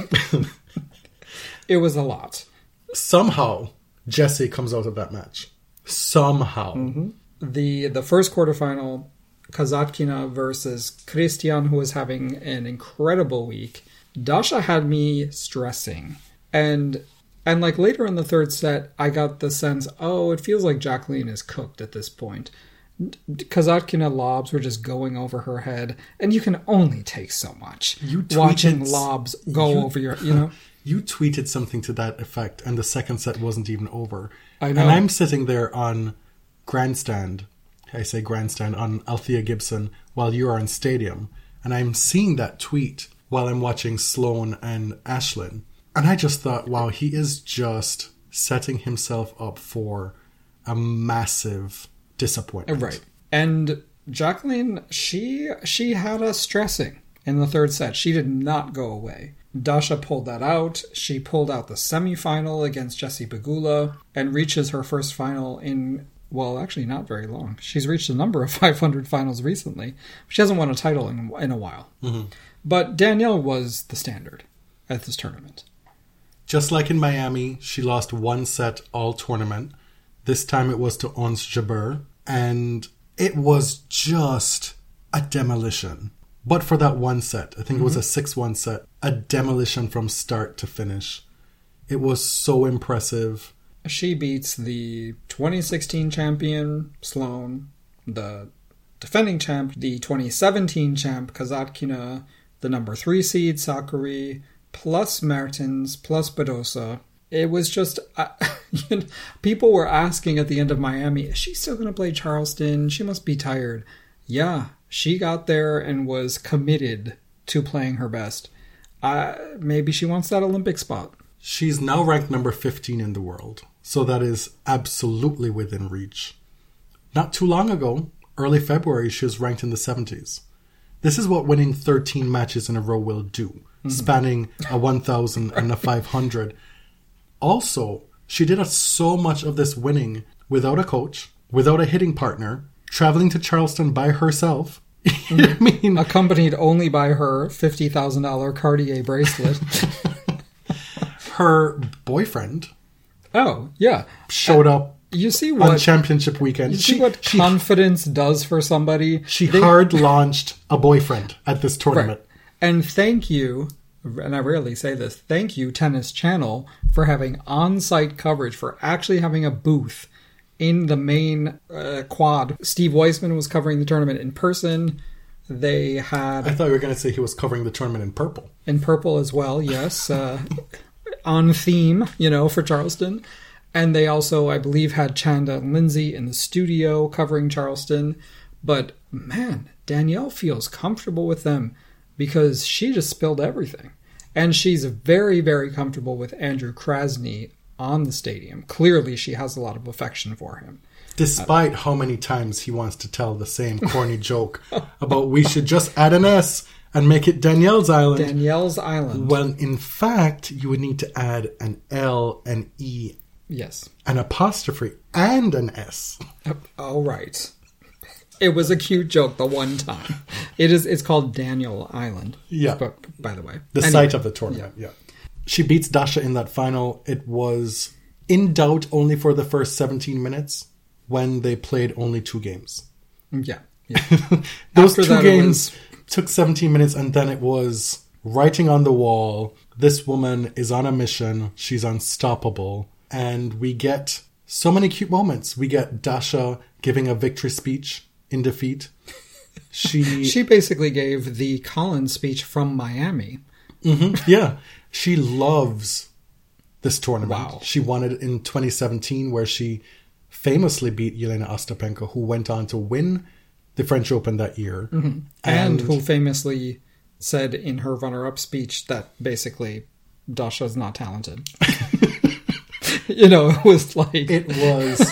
It was a lot. Somehow, Jessie comes out of that match. Somehow. Mm-hmm. The the first quarterfinal, Kasatkina versus Christian, who was having an incredible week. Dasha had me stressing. And and like later in the third set, I got the sense, oh, it feels like Jacqueline is cooked at this point. Kasatkina lobs were just going over her head, and you can only take so much. You tweeted, watching lobs go you, over your, you know. You tweeted something to that effect, and the second set wasn't even over. I know. And I'm sitting there on grandstand, I say grandstand, on Althea Gibson, while you are on stadium, and I'm seeing that tweet while I'm watching Sloane and Ashlyn. And I just thought, wow, he is just setting himself up for a massive disappointment. Right. And Jacqueline, she she had us stressing in the third set. She did not go away. Dasha pulled that out. She pulled out the semifinal against Jessie Pegula and reaches her first final in, well, actually not very long. She's reached a number of five hundred finals recently. She hasn't won a title in, in a while. Mm-hmm. But Danielle was the standard at this tournament. Just like in Miami, she lost one set all tournament. This time it was to Ons Jabeur, and it was just a demolition. But for that one set, I think mm-hmm. it was a six one set, a demolition from start to finish. It was so impressive. She beats the twenty sixteen champion, Sloane, the defending champ, the twenty seventeen champ, Kasatkina, the number three seed, Sakari, plus Mertens, plus Badosa. It was just, uh, you know, people were asking at the end of Miami, is she still going to play Charleston? She must be tired. Yeah, she got there and was committed to playing her best. Uh, maybe she wants that Olympic spot. She's now ranked number fifteen in the world, so that is absolutely within reach. Not too long ago, early February, she was ranked in the seventies. This is what winning thirteen matches in a row will do, mm-hmm. spanning a one thousand right. and a five hundred. Also, she did so much of this winning without a coach, without a hitting partner, traveling to Charleston by herself. You know what I mean? Accompanied only by her fifty thousand dollars Cartier bracelet. Her boyfriend. Oh, yeah. Showed uh, up you see what, on championship weekend. You see she, what she, confidence does for somebody? She they, hard launched a boyfriend at this tournament. Right. And thank you, and I rarely say this, thank you, Tennis Channel, for having on-site coverage, for actually having a booth in the main uh, quad. Steve Weissman was covering the tournament in person. They had... I thought you were going to say he was covering the tournament in purple. In purple as well, yes. Uh, on theme, you know, for Charleston. And they also, I believe, had Chanda and Lindsay in the studio covering Charleston. But, man, Danielle feels comfortable with them because she just spilled everything. And she's very, very comfortable with Andrew Krasny on the stadium. Clearly, she has a lot of affection for him. Despite uh, how many times he wants to tell the same corny joke about we should just add an S and make it Danielle's Island. Danielle's Island. When in fact, you would need to add an L, an E, yes, an apostrophe, and an S. All right. It was a cute joke the one time. It is. It's called Daniel Island. Yeah. But, by the way. The anyway, site of the tournament, yeah. yeah. She beats Dasha in that final. It was in doubt only for the first seventeen minutes when they played only two games. Yeah. yeah. Those After two that, games was... took seventeen minutes, and then it was writing on the wall. This woman is on a mission. She's unstoppable. And we get so many cute moments. We get Dasha giving a victory speech in defeat. She she basically gave the Collins speech from Miami. Mm-hmm, yeah. She loves this tournament. Wow. She won it in twenty seventeen, where she famously beat Yelena Ostapenko, who went on to win the French Open that year. Mm-hmm. And, and who famously said in her runner-up speech that basically Dasha's not talented. You know, it was like... It was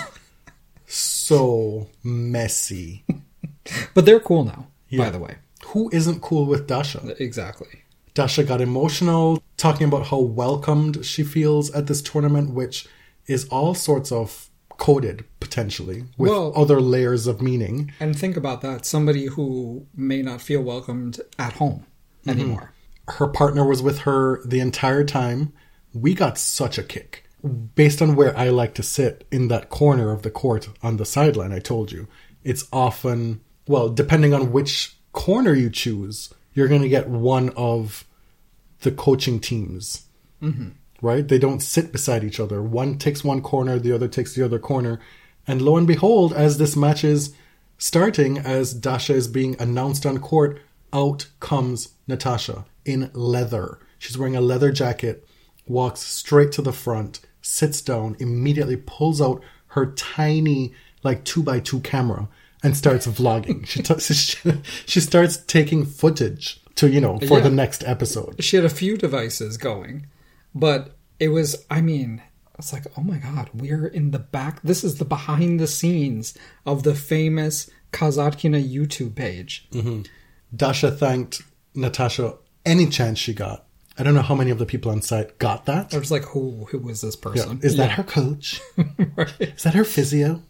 so messy. But they're cool now, yeah. by the way. Who isn't cool with Dasha? Exactly. Dasha got emotional, talking about how welcomed she feels at this tournament, which is all sorts of coded, potentially, with well, other layers of meaning. And think about that. Somebody who may not feel welcomed at home anymore. Mm-hmm. Her partner was with her the entire time. We got such a kick. Based on where I like to sit in that corner of the court on the sideline, I told you, it's often, well, depending on which corner you choose, you're going to get one of the coaching teams, mm-hmm. right? They don't sit beside each other. One takes one corner, the other takes the other corner. And lo and behold, as this match is starting, as Dasha is being announced on court, out comes Natasha in leather. She's wearing a leather jacket, walks straight to the front, sits down, immediately pulls out her tiny, like two by two camera and starts vlogging. She, t- she she starts taking footage to, you know, for yeah. the next episode. She had a few devices going, but it was, I mean, it's like, oh my God, we're in the back. This is the behind the scenes of the famous Kazatkina YouTube page. Mm-hmm. Dasha thanked Natasha any chance she got. I don't know how many of the people on site got that. I was like, who, who was this person? Yeah. Is yeah. that her coach? Right. Is that her physio?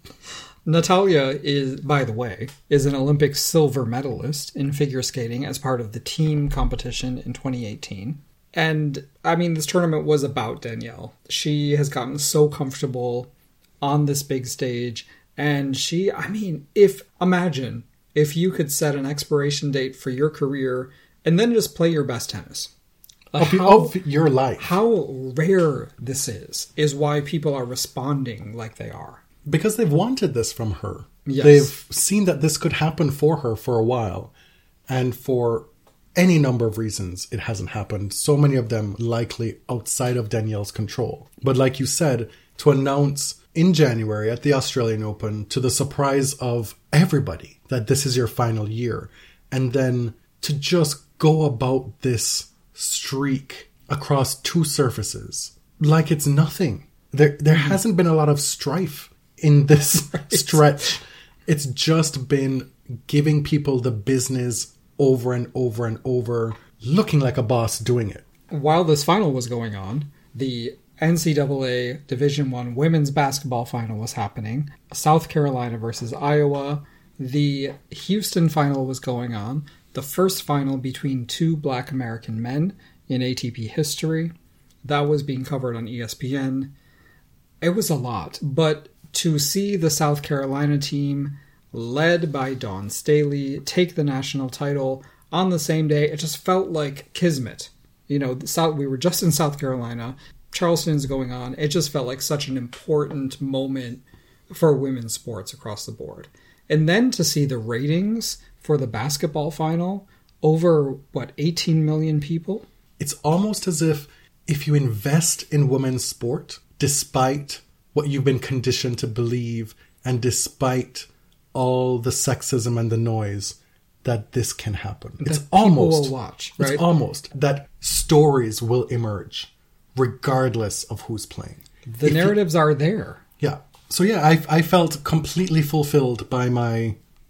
Natalia is, by the way, is an Olympic silver medalist in figure skating as part of the team competition in twenty eighteen. And, I mean, this tournament was about Danielle. She has gotten so comfortable on this big stage. And she, I mean, if, imagine if you could set an expiration date for your career and then just play your best tennis. Of, how, of your life. How rare this is, is why people are responding like they are. Because they've wanted this from her. Yes. They've seen that this could happen for her for a while. And for any number of reasons, it hasn't happened. So many of them likely outside of Danielle's control. But like you said, to announce in January at the Australian Open, to the surprise of everybody, that this is your final year. And then to just go about this streak across two surfaces like it's nothing. There, there mm-hmm. hasn't been a lot of strife in this right. stretch. It's just been giving people the business over and over and over, looking like a boss doing it. While this final was going on, the N C double A Division I women's basketball final was happening. South Carolina versus Iowa. The Houston final was going on. The first final between two Black American men in A T P history. That was being covered on E S P N. It was a lot, but to see the South Carolina team led by Dawn Staley take the national title on the same day, it just felt like kismet. You know, South, we were just in South Carolina. Charleston's going on. It just felt like such an important moment for women's sports across the board. And then to see the ratings for the basketball final, over, what, eighteen million people? It's almost as if if you invest in women's sport, despite what you've been conditioned to believe, and despite all the sexism and the noise, that this can happen. That it's people almost will watch, right? It's almost that stories will emerge, regardless of who's playing. The if narratives you, are there. Yeah. So yeah, I I felt completely fulfilled by my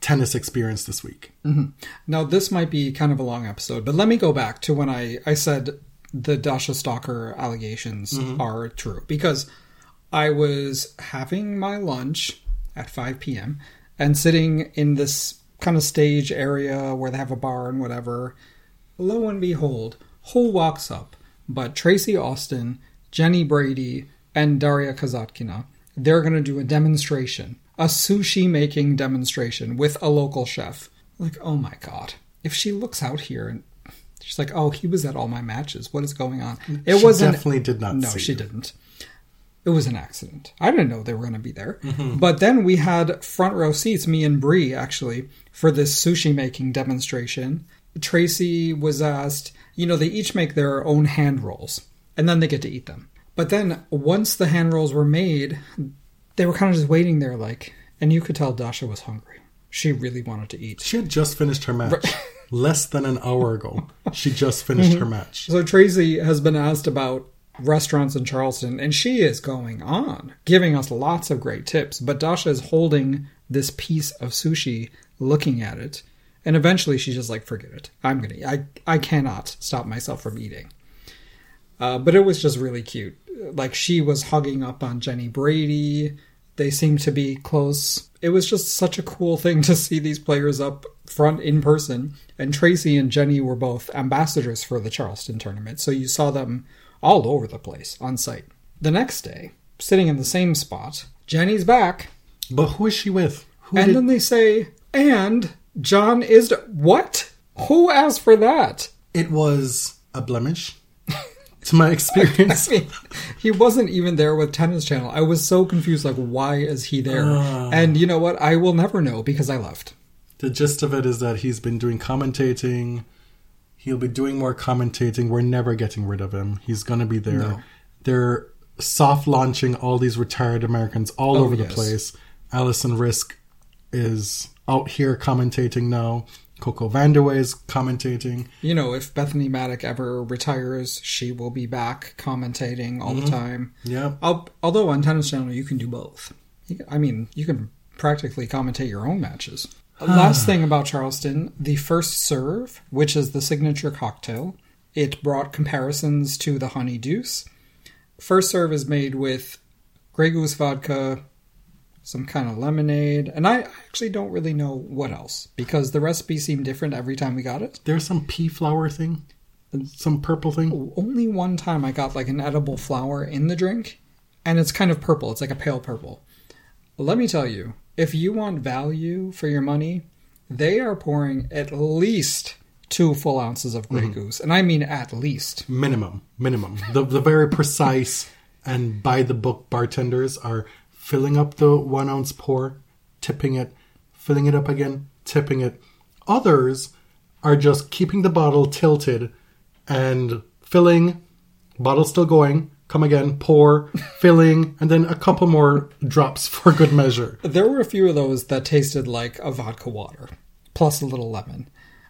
tennis experience this week. Mm-hmm. Now, this might be kind of a long episode, but let me go back to when I, I said the Dasha Stalker allegations mm-hmm. are true. Because I was having my lunch at five p.m. and sitting in this kind of stage area where they have a bar and whatever. Lo and behold, who walks up but Tracy Austin, Jenny Brady, and Daria Kazatkina. They're going to do a demonstration, a sushi making demonstration with a local chef. Like, oh my God. If she looks out here and she's like, oh, he was at all my matches. What is going on? It she wasn't. Definitely did not. No, see she you. didn't. It was an accident. I didn't know they were going to be there. Mm-hmm. But then we had front row seats, me and Bree, actually, for this sushi making demonstration. Tracy was asked, you know, they each make their own hand rolls, and then they get to eat them. But then once the hand rolls were made, they were kind of just waiting there, like, and you could tell Dasha was hungry. She really wanted to eat. She had just finished her match. Less than an hour ago, she just finished mm-hmm. her match. So Tracy has been asked about restaurants in Charleston, and she is going on, giving us lots of great tips. But Dasha is holding this piece of sushi, looking at it, and eventually she's just like, forget it. I'm going to I I cannot stop myself from eating. Uh, but it was just really cute. Like, she was hugging up on Jenny Brady. They seemed to be close. It was just such a cool thing to see these players up front in person. And Tracy and Jenny were both ambassadors for the Charleston tournament. So you saw them all over the place on site. The next day, sitting in the same spot, Jenny's back. But who is she with? Who and did... then they say, and John is... What? Who asked for that? It was a blemish. To my experience. I mean, he wasn't even there with Tennis Channel. I was so confused, like, why is he there? Uh, and you know what? I will never know because I left. The gist of it is that he's been doing commentating. He'll be doing more commentating. We're never getting rid of him. He's going to be there. No. They're soft launching all these retired Americans all oh, over the yes. place. Alison Risk is out here commentating now. Coco Vandeweghe is commentating. You know, if Bethany Maddock ever retires, she will be back commentating all mm-hmm. the time. Yeah. I'll, although on Tennis Channel, you can do both. I mean, you can practically commentate your own matches. Last thing about Charleston, the first serve, which is the signature cocktail, it brought comparisons to the Honey Deuce. First serve is made with Grey Goose vodka, some kind of lemonade, and I actually don't really know what else, because the recipe seemed different every time we got it. There's some pea flower thing? Some purple thing? Only one time I got like an edible flower in the drink, and it's kind of purple. It's like a pale purple. Let me tell you, if you want value for your money, they are pouring at least two full ounces of Grey mm-hmm. Goose, and I mean at least. Minimum, minimum. The, the very precise and by-the-book bartenders are filling up the one-ounce pour, tipping it, filling it up again, tipping it. Others are just keeping the bottle tilted and filling, bottle still going, come again, pour, filling, and then a couple more drops for good measure. There were a few of those that tasted like a vodka water, plus a little lemon.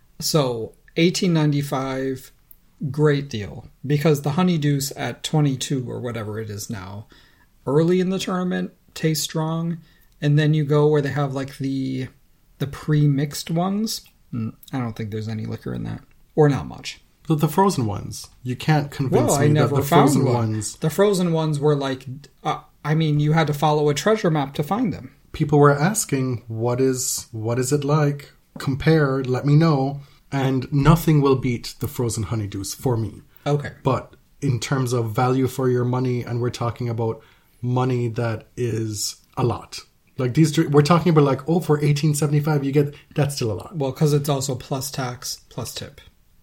So, eighteen ninety-five, great deal. Because the Honey Deuce at twenty-two or whatever it is now, early in the tournament, tastes strong, and then you go where they have like the the pre-mixed ones. I don't think there's any liquor in that, or not much. But the frozen ones, you can't convince well, me I never that the found frozen one. ones. The frozen ones were like, uh, I mean, you had to follow a treasure map to find them. People were asking, "What is what is it like? Compare, let me know." And nothing will beat the frozen Honey Deuce for me. Okay, but in terms of value for your money, and we're talking about money that is a lot. Like these, we're talking about like, oh, for eighteen seventy-five, you get, that's still a lot. Well, because it's also plus tax, plus tip.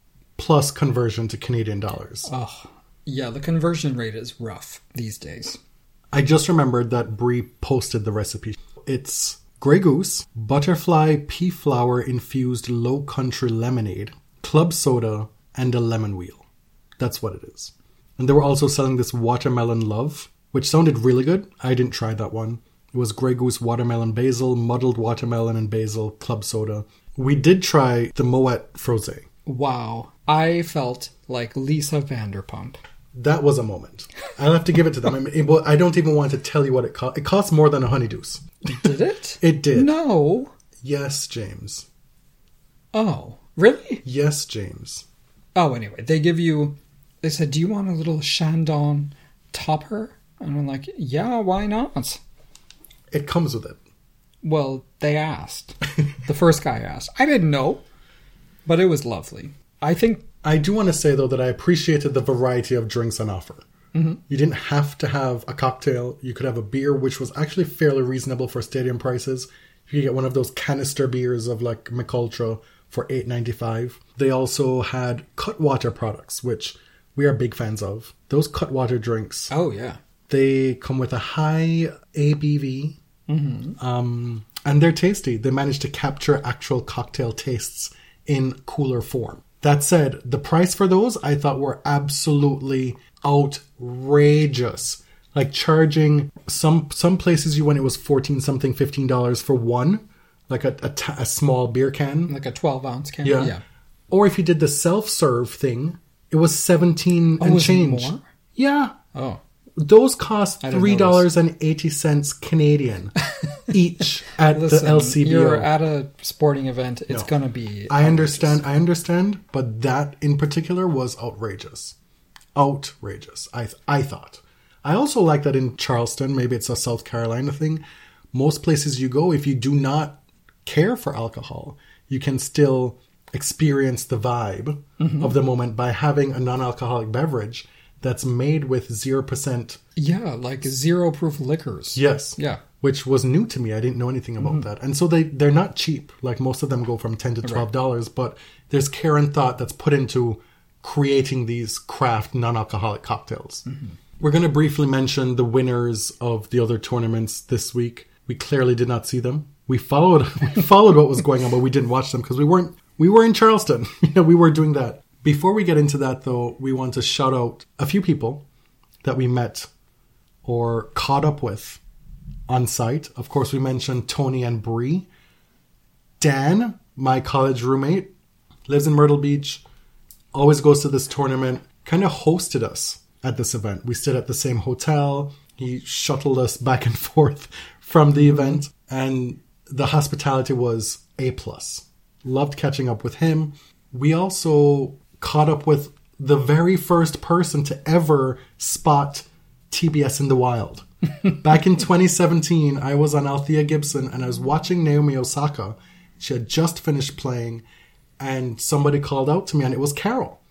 Plus conversion to Canadian dollars. Oh, yeah, the conversion rate is rough these days. I just remembered that Brie posted the recipe. It's Grey Goose, butterfly pea flower infused low country lemonade, club soda, and a lemon wheel. That's what it is. And they were also selling this watermelon love, which sounded really good. I didn't try that one. It was Grey Goose watermelon basil, muddled watermelon and basil, club soda. We did try the Moet Frosé. Wow. I felt like Lisa Vanderpump. That was a moment. I'll have to give it to them. I mean, I don't even want to tell you what it cost. It cost more than a Honey Deuce. Did it? It did. No. Yes, James. Oh, really? Yes, James. Oh, anyway, they give you... They said, do you want a little Shandong topper? And I'm like, yeah, why not? It comes with it. Well, they asked. The first guy asked. I didn't know, but it was lovely. I think... I do want to say, though, that I appreciated the variety of drinks on offer. Mm-hmm. You didn't have to have a cocktail. You could have a beer, which was actually fairly reasonable for stadium prices. You could get one of those canister beers of like McUltra for eight ninety-five. They also had Cutwater products, which we are big fans of. Those Cutwater drinks, Oh, yeah. they come with a high A B V, Mm-hmm. um, and they're tasty. They manage to capture actual cocktail tastes in cooler form. That said, the price for those I thought were absolutely outrageous. Like charging some some places you went, it was fourteen something, fifteen dollars for one, like a, a, t- a small beer can. Like a twelve ounce can. Yeah. yeah. Or if you did the self serve thing, it was seventeen Oh, and was it change. more? Yeah. Oh. Those cost I didn't three dollars and eighty cents Canadian each at Listen, the L C B O. you're at a sporting event. It's No. going to be... I understand, I understand, but that in particular was outrageous. Outrageous, I th- I thought. I also like that in Charleston, maybe it's a South Carolina thing, most places you go, if you do not care for alcohol, you can still experience the vibe Mm-hmm. of the moment by having a non-alcoholic beverage that's made with zero percent. Yeah, like zero proof liquors. Yes. Yeah. Which was new to me. I didn't know anything about Mm-hmm. that. And so they, they're not cheap. Like most of them go from ten to twelve dollars, but there's care and thought that's put into creating these craft non-alcoholic cocktails. Mm-hmm. We're going to briefly mention the winners of the other tournaments this week. We clearly did not see them. We followed we followed what was going on, but we didn't watch them because we weren't we were in Charleston. You know, we were doing that. Before we get into that, though, we want to shout out a few people that we met or caught up with on site. Of course, we mentioned Tony and Bree. Dan, my college roommate, lives in Myrtle Beach, always goes to this tournament, kind of hosted us at this event. We stayed at the same hotel. He shuttled us back and forth from the event, and the hospitality was A plus. Loved catching up with him. We also caught up with the very first person to ever spot T B S in the wild. Back in twenty seventeen, I was on Althea Gibson and I was watching Naomi Osaka. She had just finished playing and somebody called out to me and it was Carol.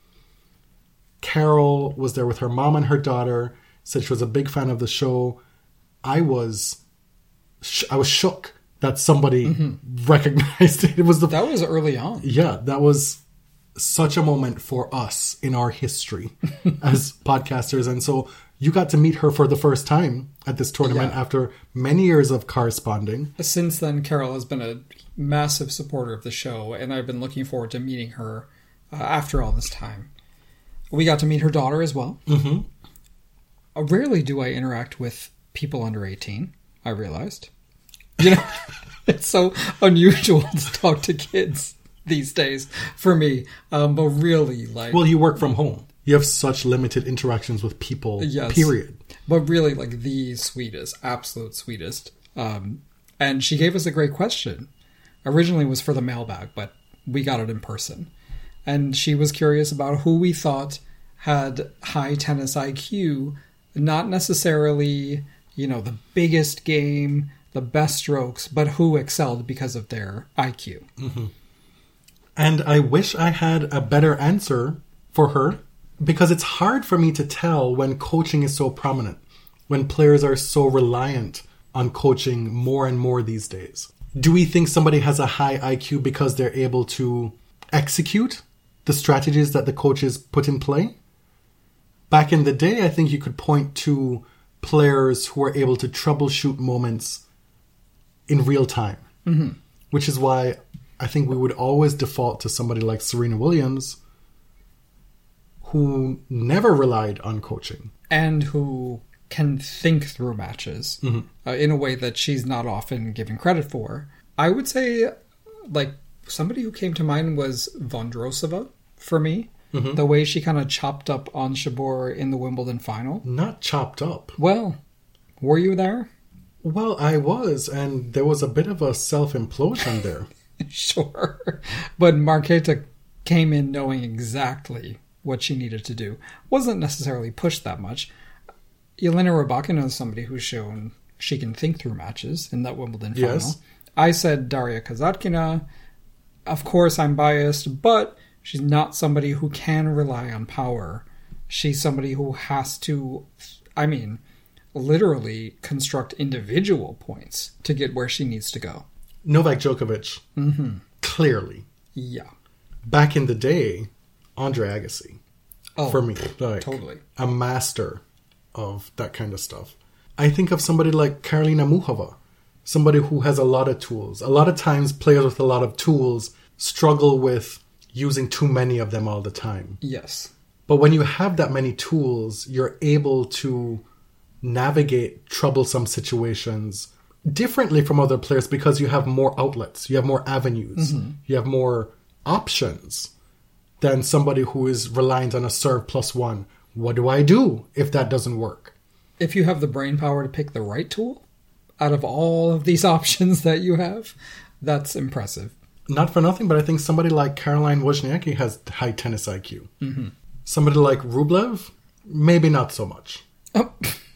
Carol was there with her mom and her daughter, said she was a big fan of the show. I was sh- I was shook that somebody mm-hmm. recognized it. It was the That was early on. Yeah, that was such a moment for us in our history as podcasters. And so you got to meet her for the first time at this tournament Yeah. after many years of corresponding. Since then, Carol has been a massive supporter of the show, and I've been looking forward to meeting her uh, after all this time. We got to meet her daughter as well. Mm-hmm. Uh, rarely do I interact with people under eighteen, I realized. You know, it's so unusual to talk to kids these days for me. Um, but really, like... Well, you work from home. You have such limited interactions with people, Yes. period. But really, like, the sweetest, absolute sweetest. Um, and she gave us a great question. Originally it was for the mailbag, but we got it in person. And she was curious about who we thought had high tennis I Q, not necessarily, you know, the biggest game, the best strokes, but who excelled because of their I Q. Mm-hmm. And I wish I had a better answer for her, because it's hard for me to tell when coaching is so prominent, when players are so reliant on coaching more and more these days. Do we think somebody has a high I Q because they're able to execute the strategies that the coaches put in play? Back in the day, I think you could point to players who are able to troubleshoot moments in real time, Mm-hmm. which is why I think we would always default to somebody like Serena Williams, who never relied on coaching. And who can think through matches Mm-hmm. uh, in a way that she's not often given credit for. I would say, like, somebody who came to mind was Vondrousova for me. Mm-hmm. The way she kind of chopped up on Jabeur in the Wimbledon final. Not chopped up. Well, were you there? Well, I was, and there was a bit of a self-implosion there. Sure. But Marketa came in knowing exactly what she needed to do. Wasn't necessarily pushed that much. Jelena Rybakina is somebody who's shown she can think through matches in that Wimbledon final. Yes. I said Daria Kasatkina. Of course, I'm biased, but she's not somebody who can rely on power. She's somebody who has to, I mean, literally construct individual points to get where she needs to go. Novak Djokovic, Mm-hmm. clearly. Yeah. Back in the day, Andre Agassi, Oh, for me, like totally. a master of that kind of stuff. I think of somebody like Karolina Muchova, somebody who has a lot of tools. A lot of times, players with a lot of tools struggle with using too many of them all the time. Yes. But when you have that many tools, you're able to navigate troublesome situations differently from other players because you have more outlets, you have more avenues, Mm-hmm. you have more options than somebody who is reliant on a serve plus one. What do I do if that doesn't work? If you have the brain power to pick the right tool out of all of these options that you have, that's impressive. Not for nothing, but I think somebody like Caroline Wozniacki has high tennis I Q. Mm-hmm. Somebody like Rublev, maybe not so much. Oh.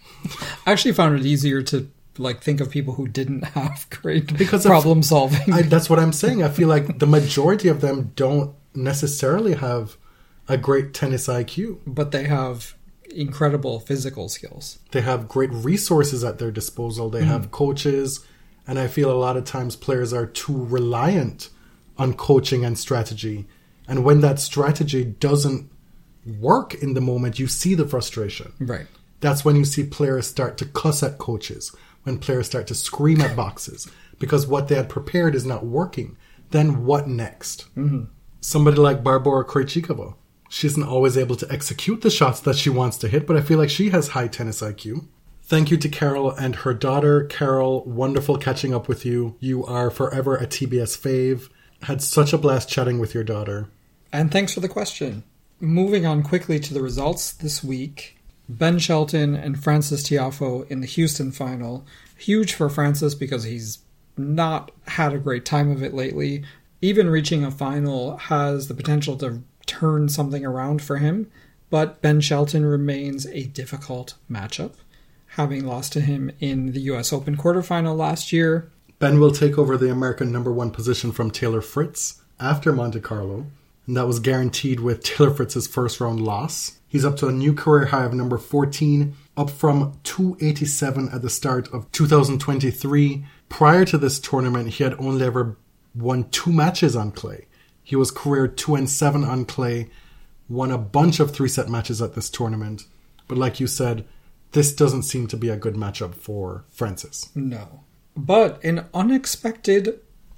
I actually found it easier to like think of people who didn't have great Because of- problem solving. I, that's what I'm saying. I feel like the majority of them don't necessarily have a great tennis I Q. But they have incredible physical skills. They have great resources at their disposal. They have coaches. And I feel a lot of times players are too reliant on coaching and strategy. And when that strategy doesn't work in the moment, you see the frustration. Right. That's when you see players start to cuss at coaches, when players start to scream at boxes, because what they had prepared is not working. Then what next? Mm-hmm. Somebody like Barbora Krejcikova. She isn't always able to execute the shots that she wants to hit, but I feel like she has high tennis I Q. Thank you to Carol and her daughter. Carol, wonderful catching up with you. You are forever a T B S fave. Had such a blast chatting with your daughter. And thanks for the question. Moving on quickly to the results this week. Ben Shelton and Francis Tiafoe in the Houston final. Huge for Francis because he's not had a great time of it lately. Even reaching a final has the potential to turn something around for him. But Ben Shelton remains a difficult matchup, having lost to him in the U S Open quarterfinal last year. Ben will take over the American number one position from Taylor Fritz after Monte Carlo. And that was guaranteed with Taylor Fritz's first round loss. He's up to a new career high of number fourteen, up from two eighty-seven at the start of two thousand twenty-three. Prior to this tournament, he had only ever won two matches on clay. He was career two and seven on clay, won a bunch of three-set matches at this tournament. But like you said, this doesn't seem to be a good matchup for Francis. No. But an unexpected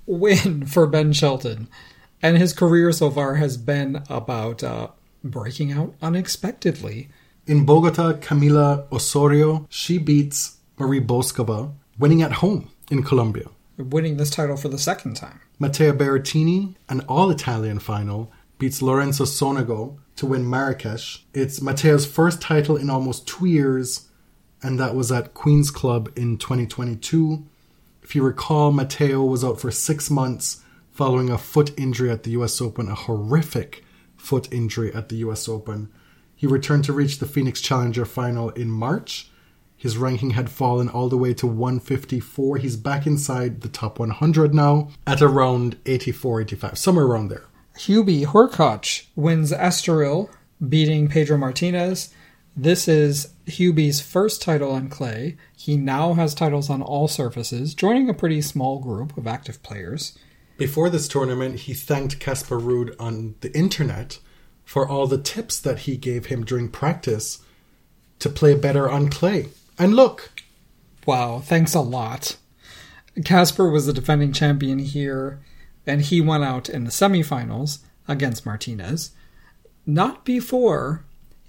win for Ben Shelton. And his career so far has been about uh, breaking out unexpectedly. In Bogota, Camila Osorio, she beats Marie Boskova, winning at home in Colombia. Winning this title for the second time. Matteo Berrettini, an all-Italian final, beats Lorenzo Sonego to win Marrakesh. It's Matteo's first title in almost two years, and that was at Queen's Club in twenty twenty-two. If you recall, Matteo was out for six months following a foot injury at the U S Open, a horrific foot injury at the U S Open. He returned to reach the Phoenix Challenger final in March. His ranking had fallen all the way to one fifty-four. He's back inside the top one hundred now at around eighty-four, eighty-five, somewhere around there. Hubie Hurkacz wins Estoril, beating Pedro Martinez. This is Hubie's first title on clay. He now has titles on all surfaces, joining a pretty small group of active players. Before this tournament, he thanked Casper Ruud on the internet for all the tips that he gave him during practice to play better on clay. And look! Wow, thanks a lot. Casper was the defending champion here, and he went out in the semifinals against Martinez. Not before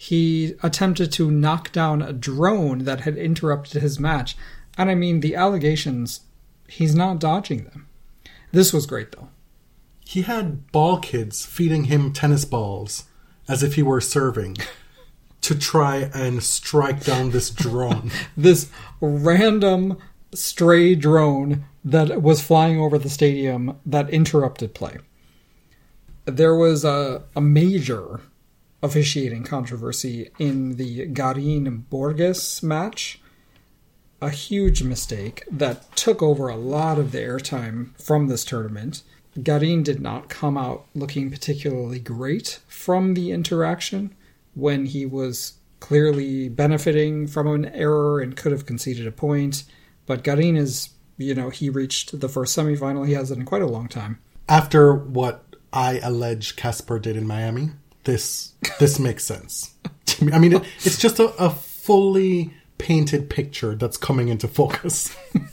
he attempted to knock down a drone that had interrupted his match. And I mean, the allegations, he's not dodging them. This was great, though. He had ball kids feeding him tennis balls as if he were serving to try and strike down this drone. This random stray drone that was flying over the stadium that interrupted play. There was a, a major officiating controversy in the Garin-Borges match. A huge mistake that took over a lot of the airtime from this tournament. Garin did not come out looking particularly great from the interaction when he was clearly benefiting from an error and could have conceded a point. But Garin is, you know, he reached the first semifinal. He hasn't in quite a long time. After what I allege Casper did in Miami, this this makes sense. I mean, it, it's just a, a fully painted picture that's coming into focus.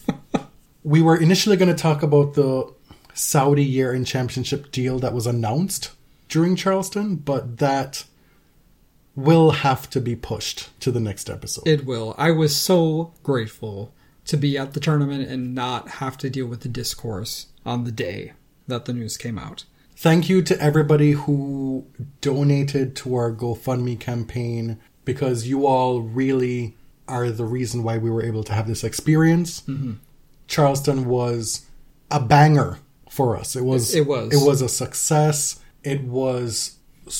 We were initially going to talk about the Saudi year-end championship deal that was announced during Charleston, but that will have to be pushed to the next episode. It will. I was so grateful to be at the tournament and not have to deal with the discourse on the day that the news came out. Thank you to everybody who donated to our GoFundMe campaign, because you all really are the reason why we were able to have this experience. Mm-hmm. Charleston was a banger for us. It was, it was. It was a success. It was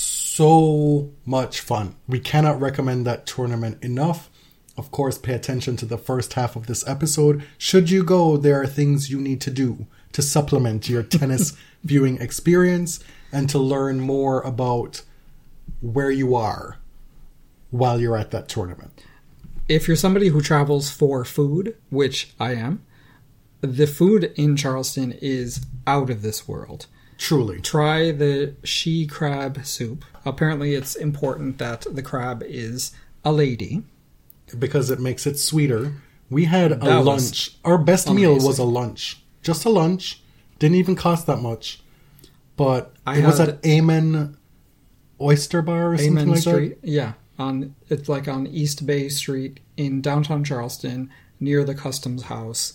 so much fun. We cannot recommend that tournament enough. Of course, pay attention to the first half of this episode. Should you go, there are things you need to do to supplement your tennis viewing experience and to learn more about where you are while you're at that tournament. If you're somebody who travels for food, which I am, the food in Charleston is out of this world. Truly. Try the she crab soup. Apparently it's important that the crab is a lady. Because it makes it sweeter. We had a That lunch. Our best amazing. meal was a lunch. Just a lunch. Didn't even cost that much. But I it was had- at Amen Oyster Bar or something Amen like Street. Yeah. On it's like on East Bay Street in downtown Charleston near the Customs House.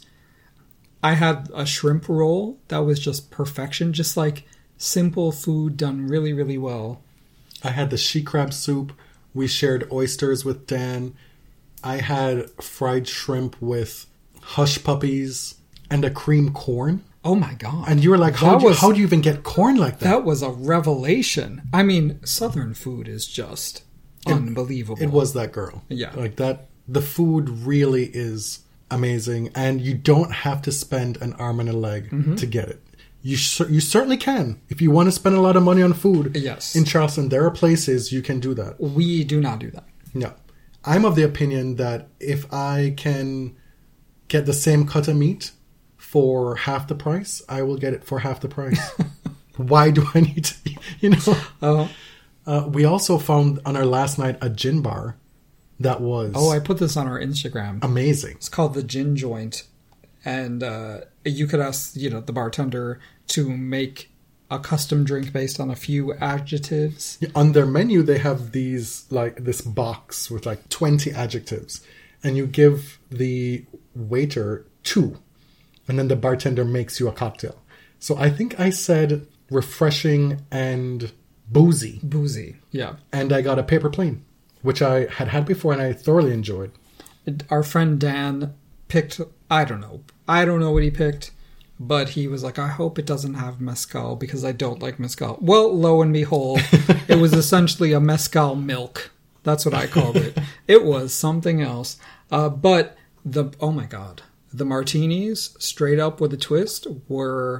I had a shrimp roll that was just perfection, just like simple food done really, really well. that. I had the she crab soup. We shared oysters with Dan. I had fried shrimp with hush puppies and a cream corn. Oh my god. And you were like, how That do you, was- how do you even get corn like that? That was a revelation. I mean, Southern food is just unbelievable. It was that girl. Yeah. Like that. The food really is amazing. And you don't have to spend an arm and a leg Mm-hmm. to get it. You cer- you certainly can. If you want to spend a lot of money on food Yes. in Charleston, there are places you can do that. We do not do that. No. I'm of the opinion that if I can get the same cut of meat for half the price, I will get it for half the price. Why do I need to, you know? Oh, Uh, we also found on our last night a gin bar that was oh, I put this on our Instagram. amazing. It's called the Gin Joint, and uh, you could ask, you know, the bartender to make a custom drink based on a few adjectives. On their menu, they have these, like, this box with like twenty adjectives, and you give the waiter two, and then the bartender makes you a cocktail. So I think I said refreshing and boozy, Boozy, yeah. and I got a paper plane, which I had had before and I thoroughly enjoyed. Our friend Dan picked, I don't know, I don't know what he picked, but he was like, I hope it doesn't have mezcal because I don't like mezcal. Well, lo and behold, it was essentially a mezcal milk. That's what I called it. It was something else. Uh, but the, oh my God, the martinis, straight up with a twist, were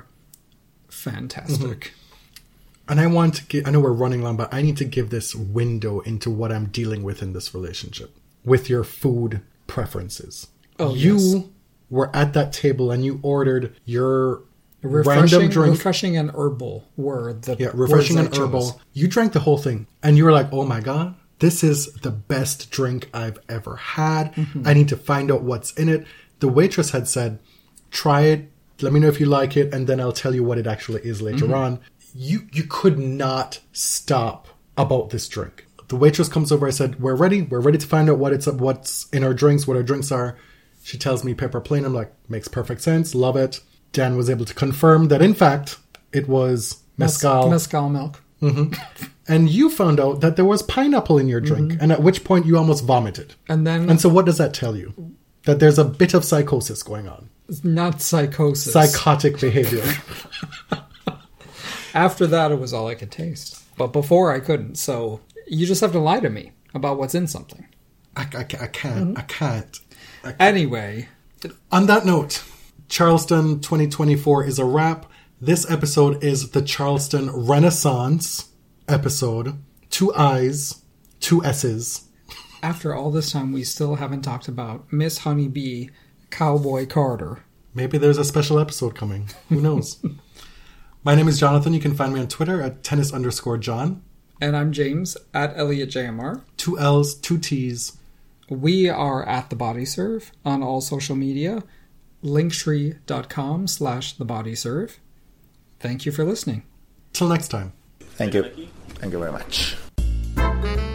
fantastic. And I want to give, I know we're running long, but I need to give this window into what I'm dealing with in this relationship with your food preferences. Oh, you yes. were at that table and you ordered your Refreshing, random drink. refreshing and herbal were the yeah, refreshing words and I chose. herbal. You drank the whole thing and you were like, oh my God, this is the best drink I've ever had. Mm-hmm. I need to find out what's in it. The waitress had said, try it. Let me know if you like it. And then I'll tell you what it actually is later Mm-hmm. on. You you could not stop about this drink. The waitress comes over. I said, we're ready. We're ready to find out what it's what's in our drinks, what our drinks are. She tells me pepper plain. I'm like, makes perfect sense. Love it. Dan was able to confirm that, in fact, it was mezcal. Mezcal milk. And you found out that there was pineapple in your drink. And at which point you almost vomited. And then And so what does that tell you? that there's a bit of psychosis going on. It's not psychosis. Psychotic behavior. After that, it was all I could taste. But before, I couldn't. So you just have to lie to me about what's in something. I, I, I can't. Mm-hmm. I can't. I can't. Anyway. On that note, Charleston twenty twenty-four is a wrap. This episode is the Charleston Renaissance episode. Two I's, two S's. After all this time, we still haven't talked about Miss Honeybee Cowboy Carter. Maybe there's a special episode coming. Who knows? My name is Jonathan. You can find me on Twitter at tennis underscore John. And I'm James at Elliot J M R. Two L's, two T's. We are at The Body Serve on all social media. Linktree.com slash The Body Serve. Thank you for listening. Till next time. Thank you. Thank you very much.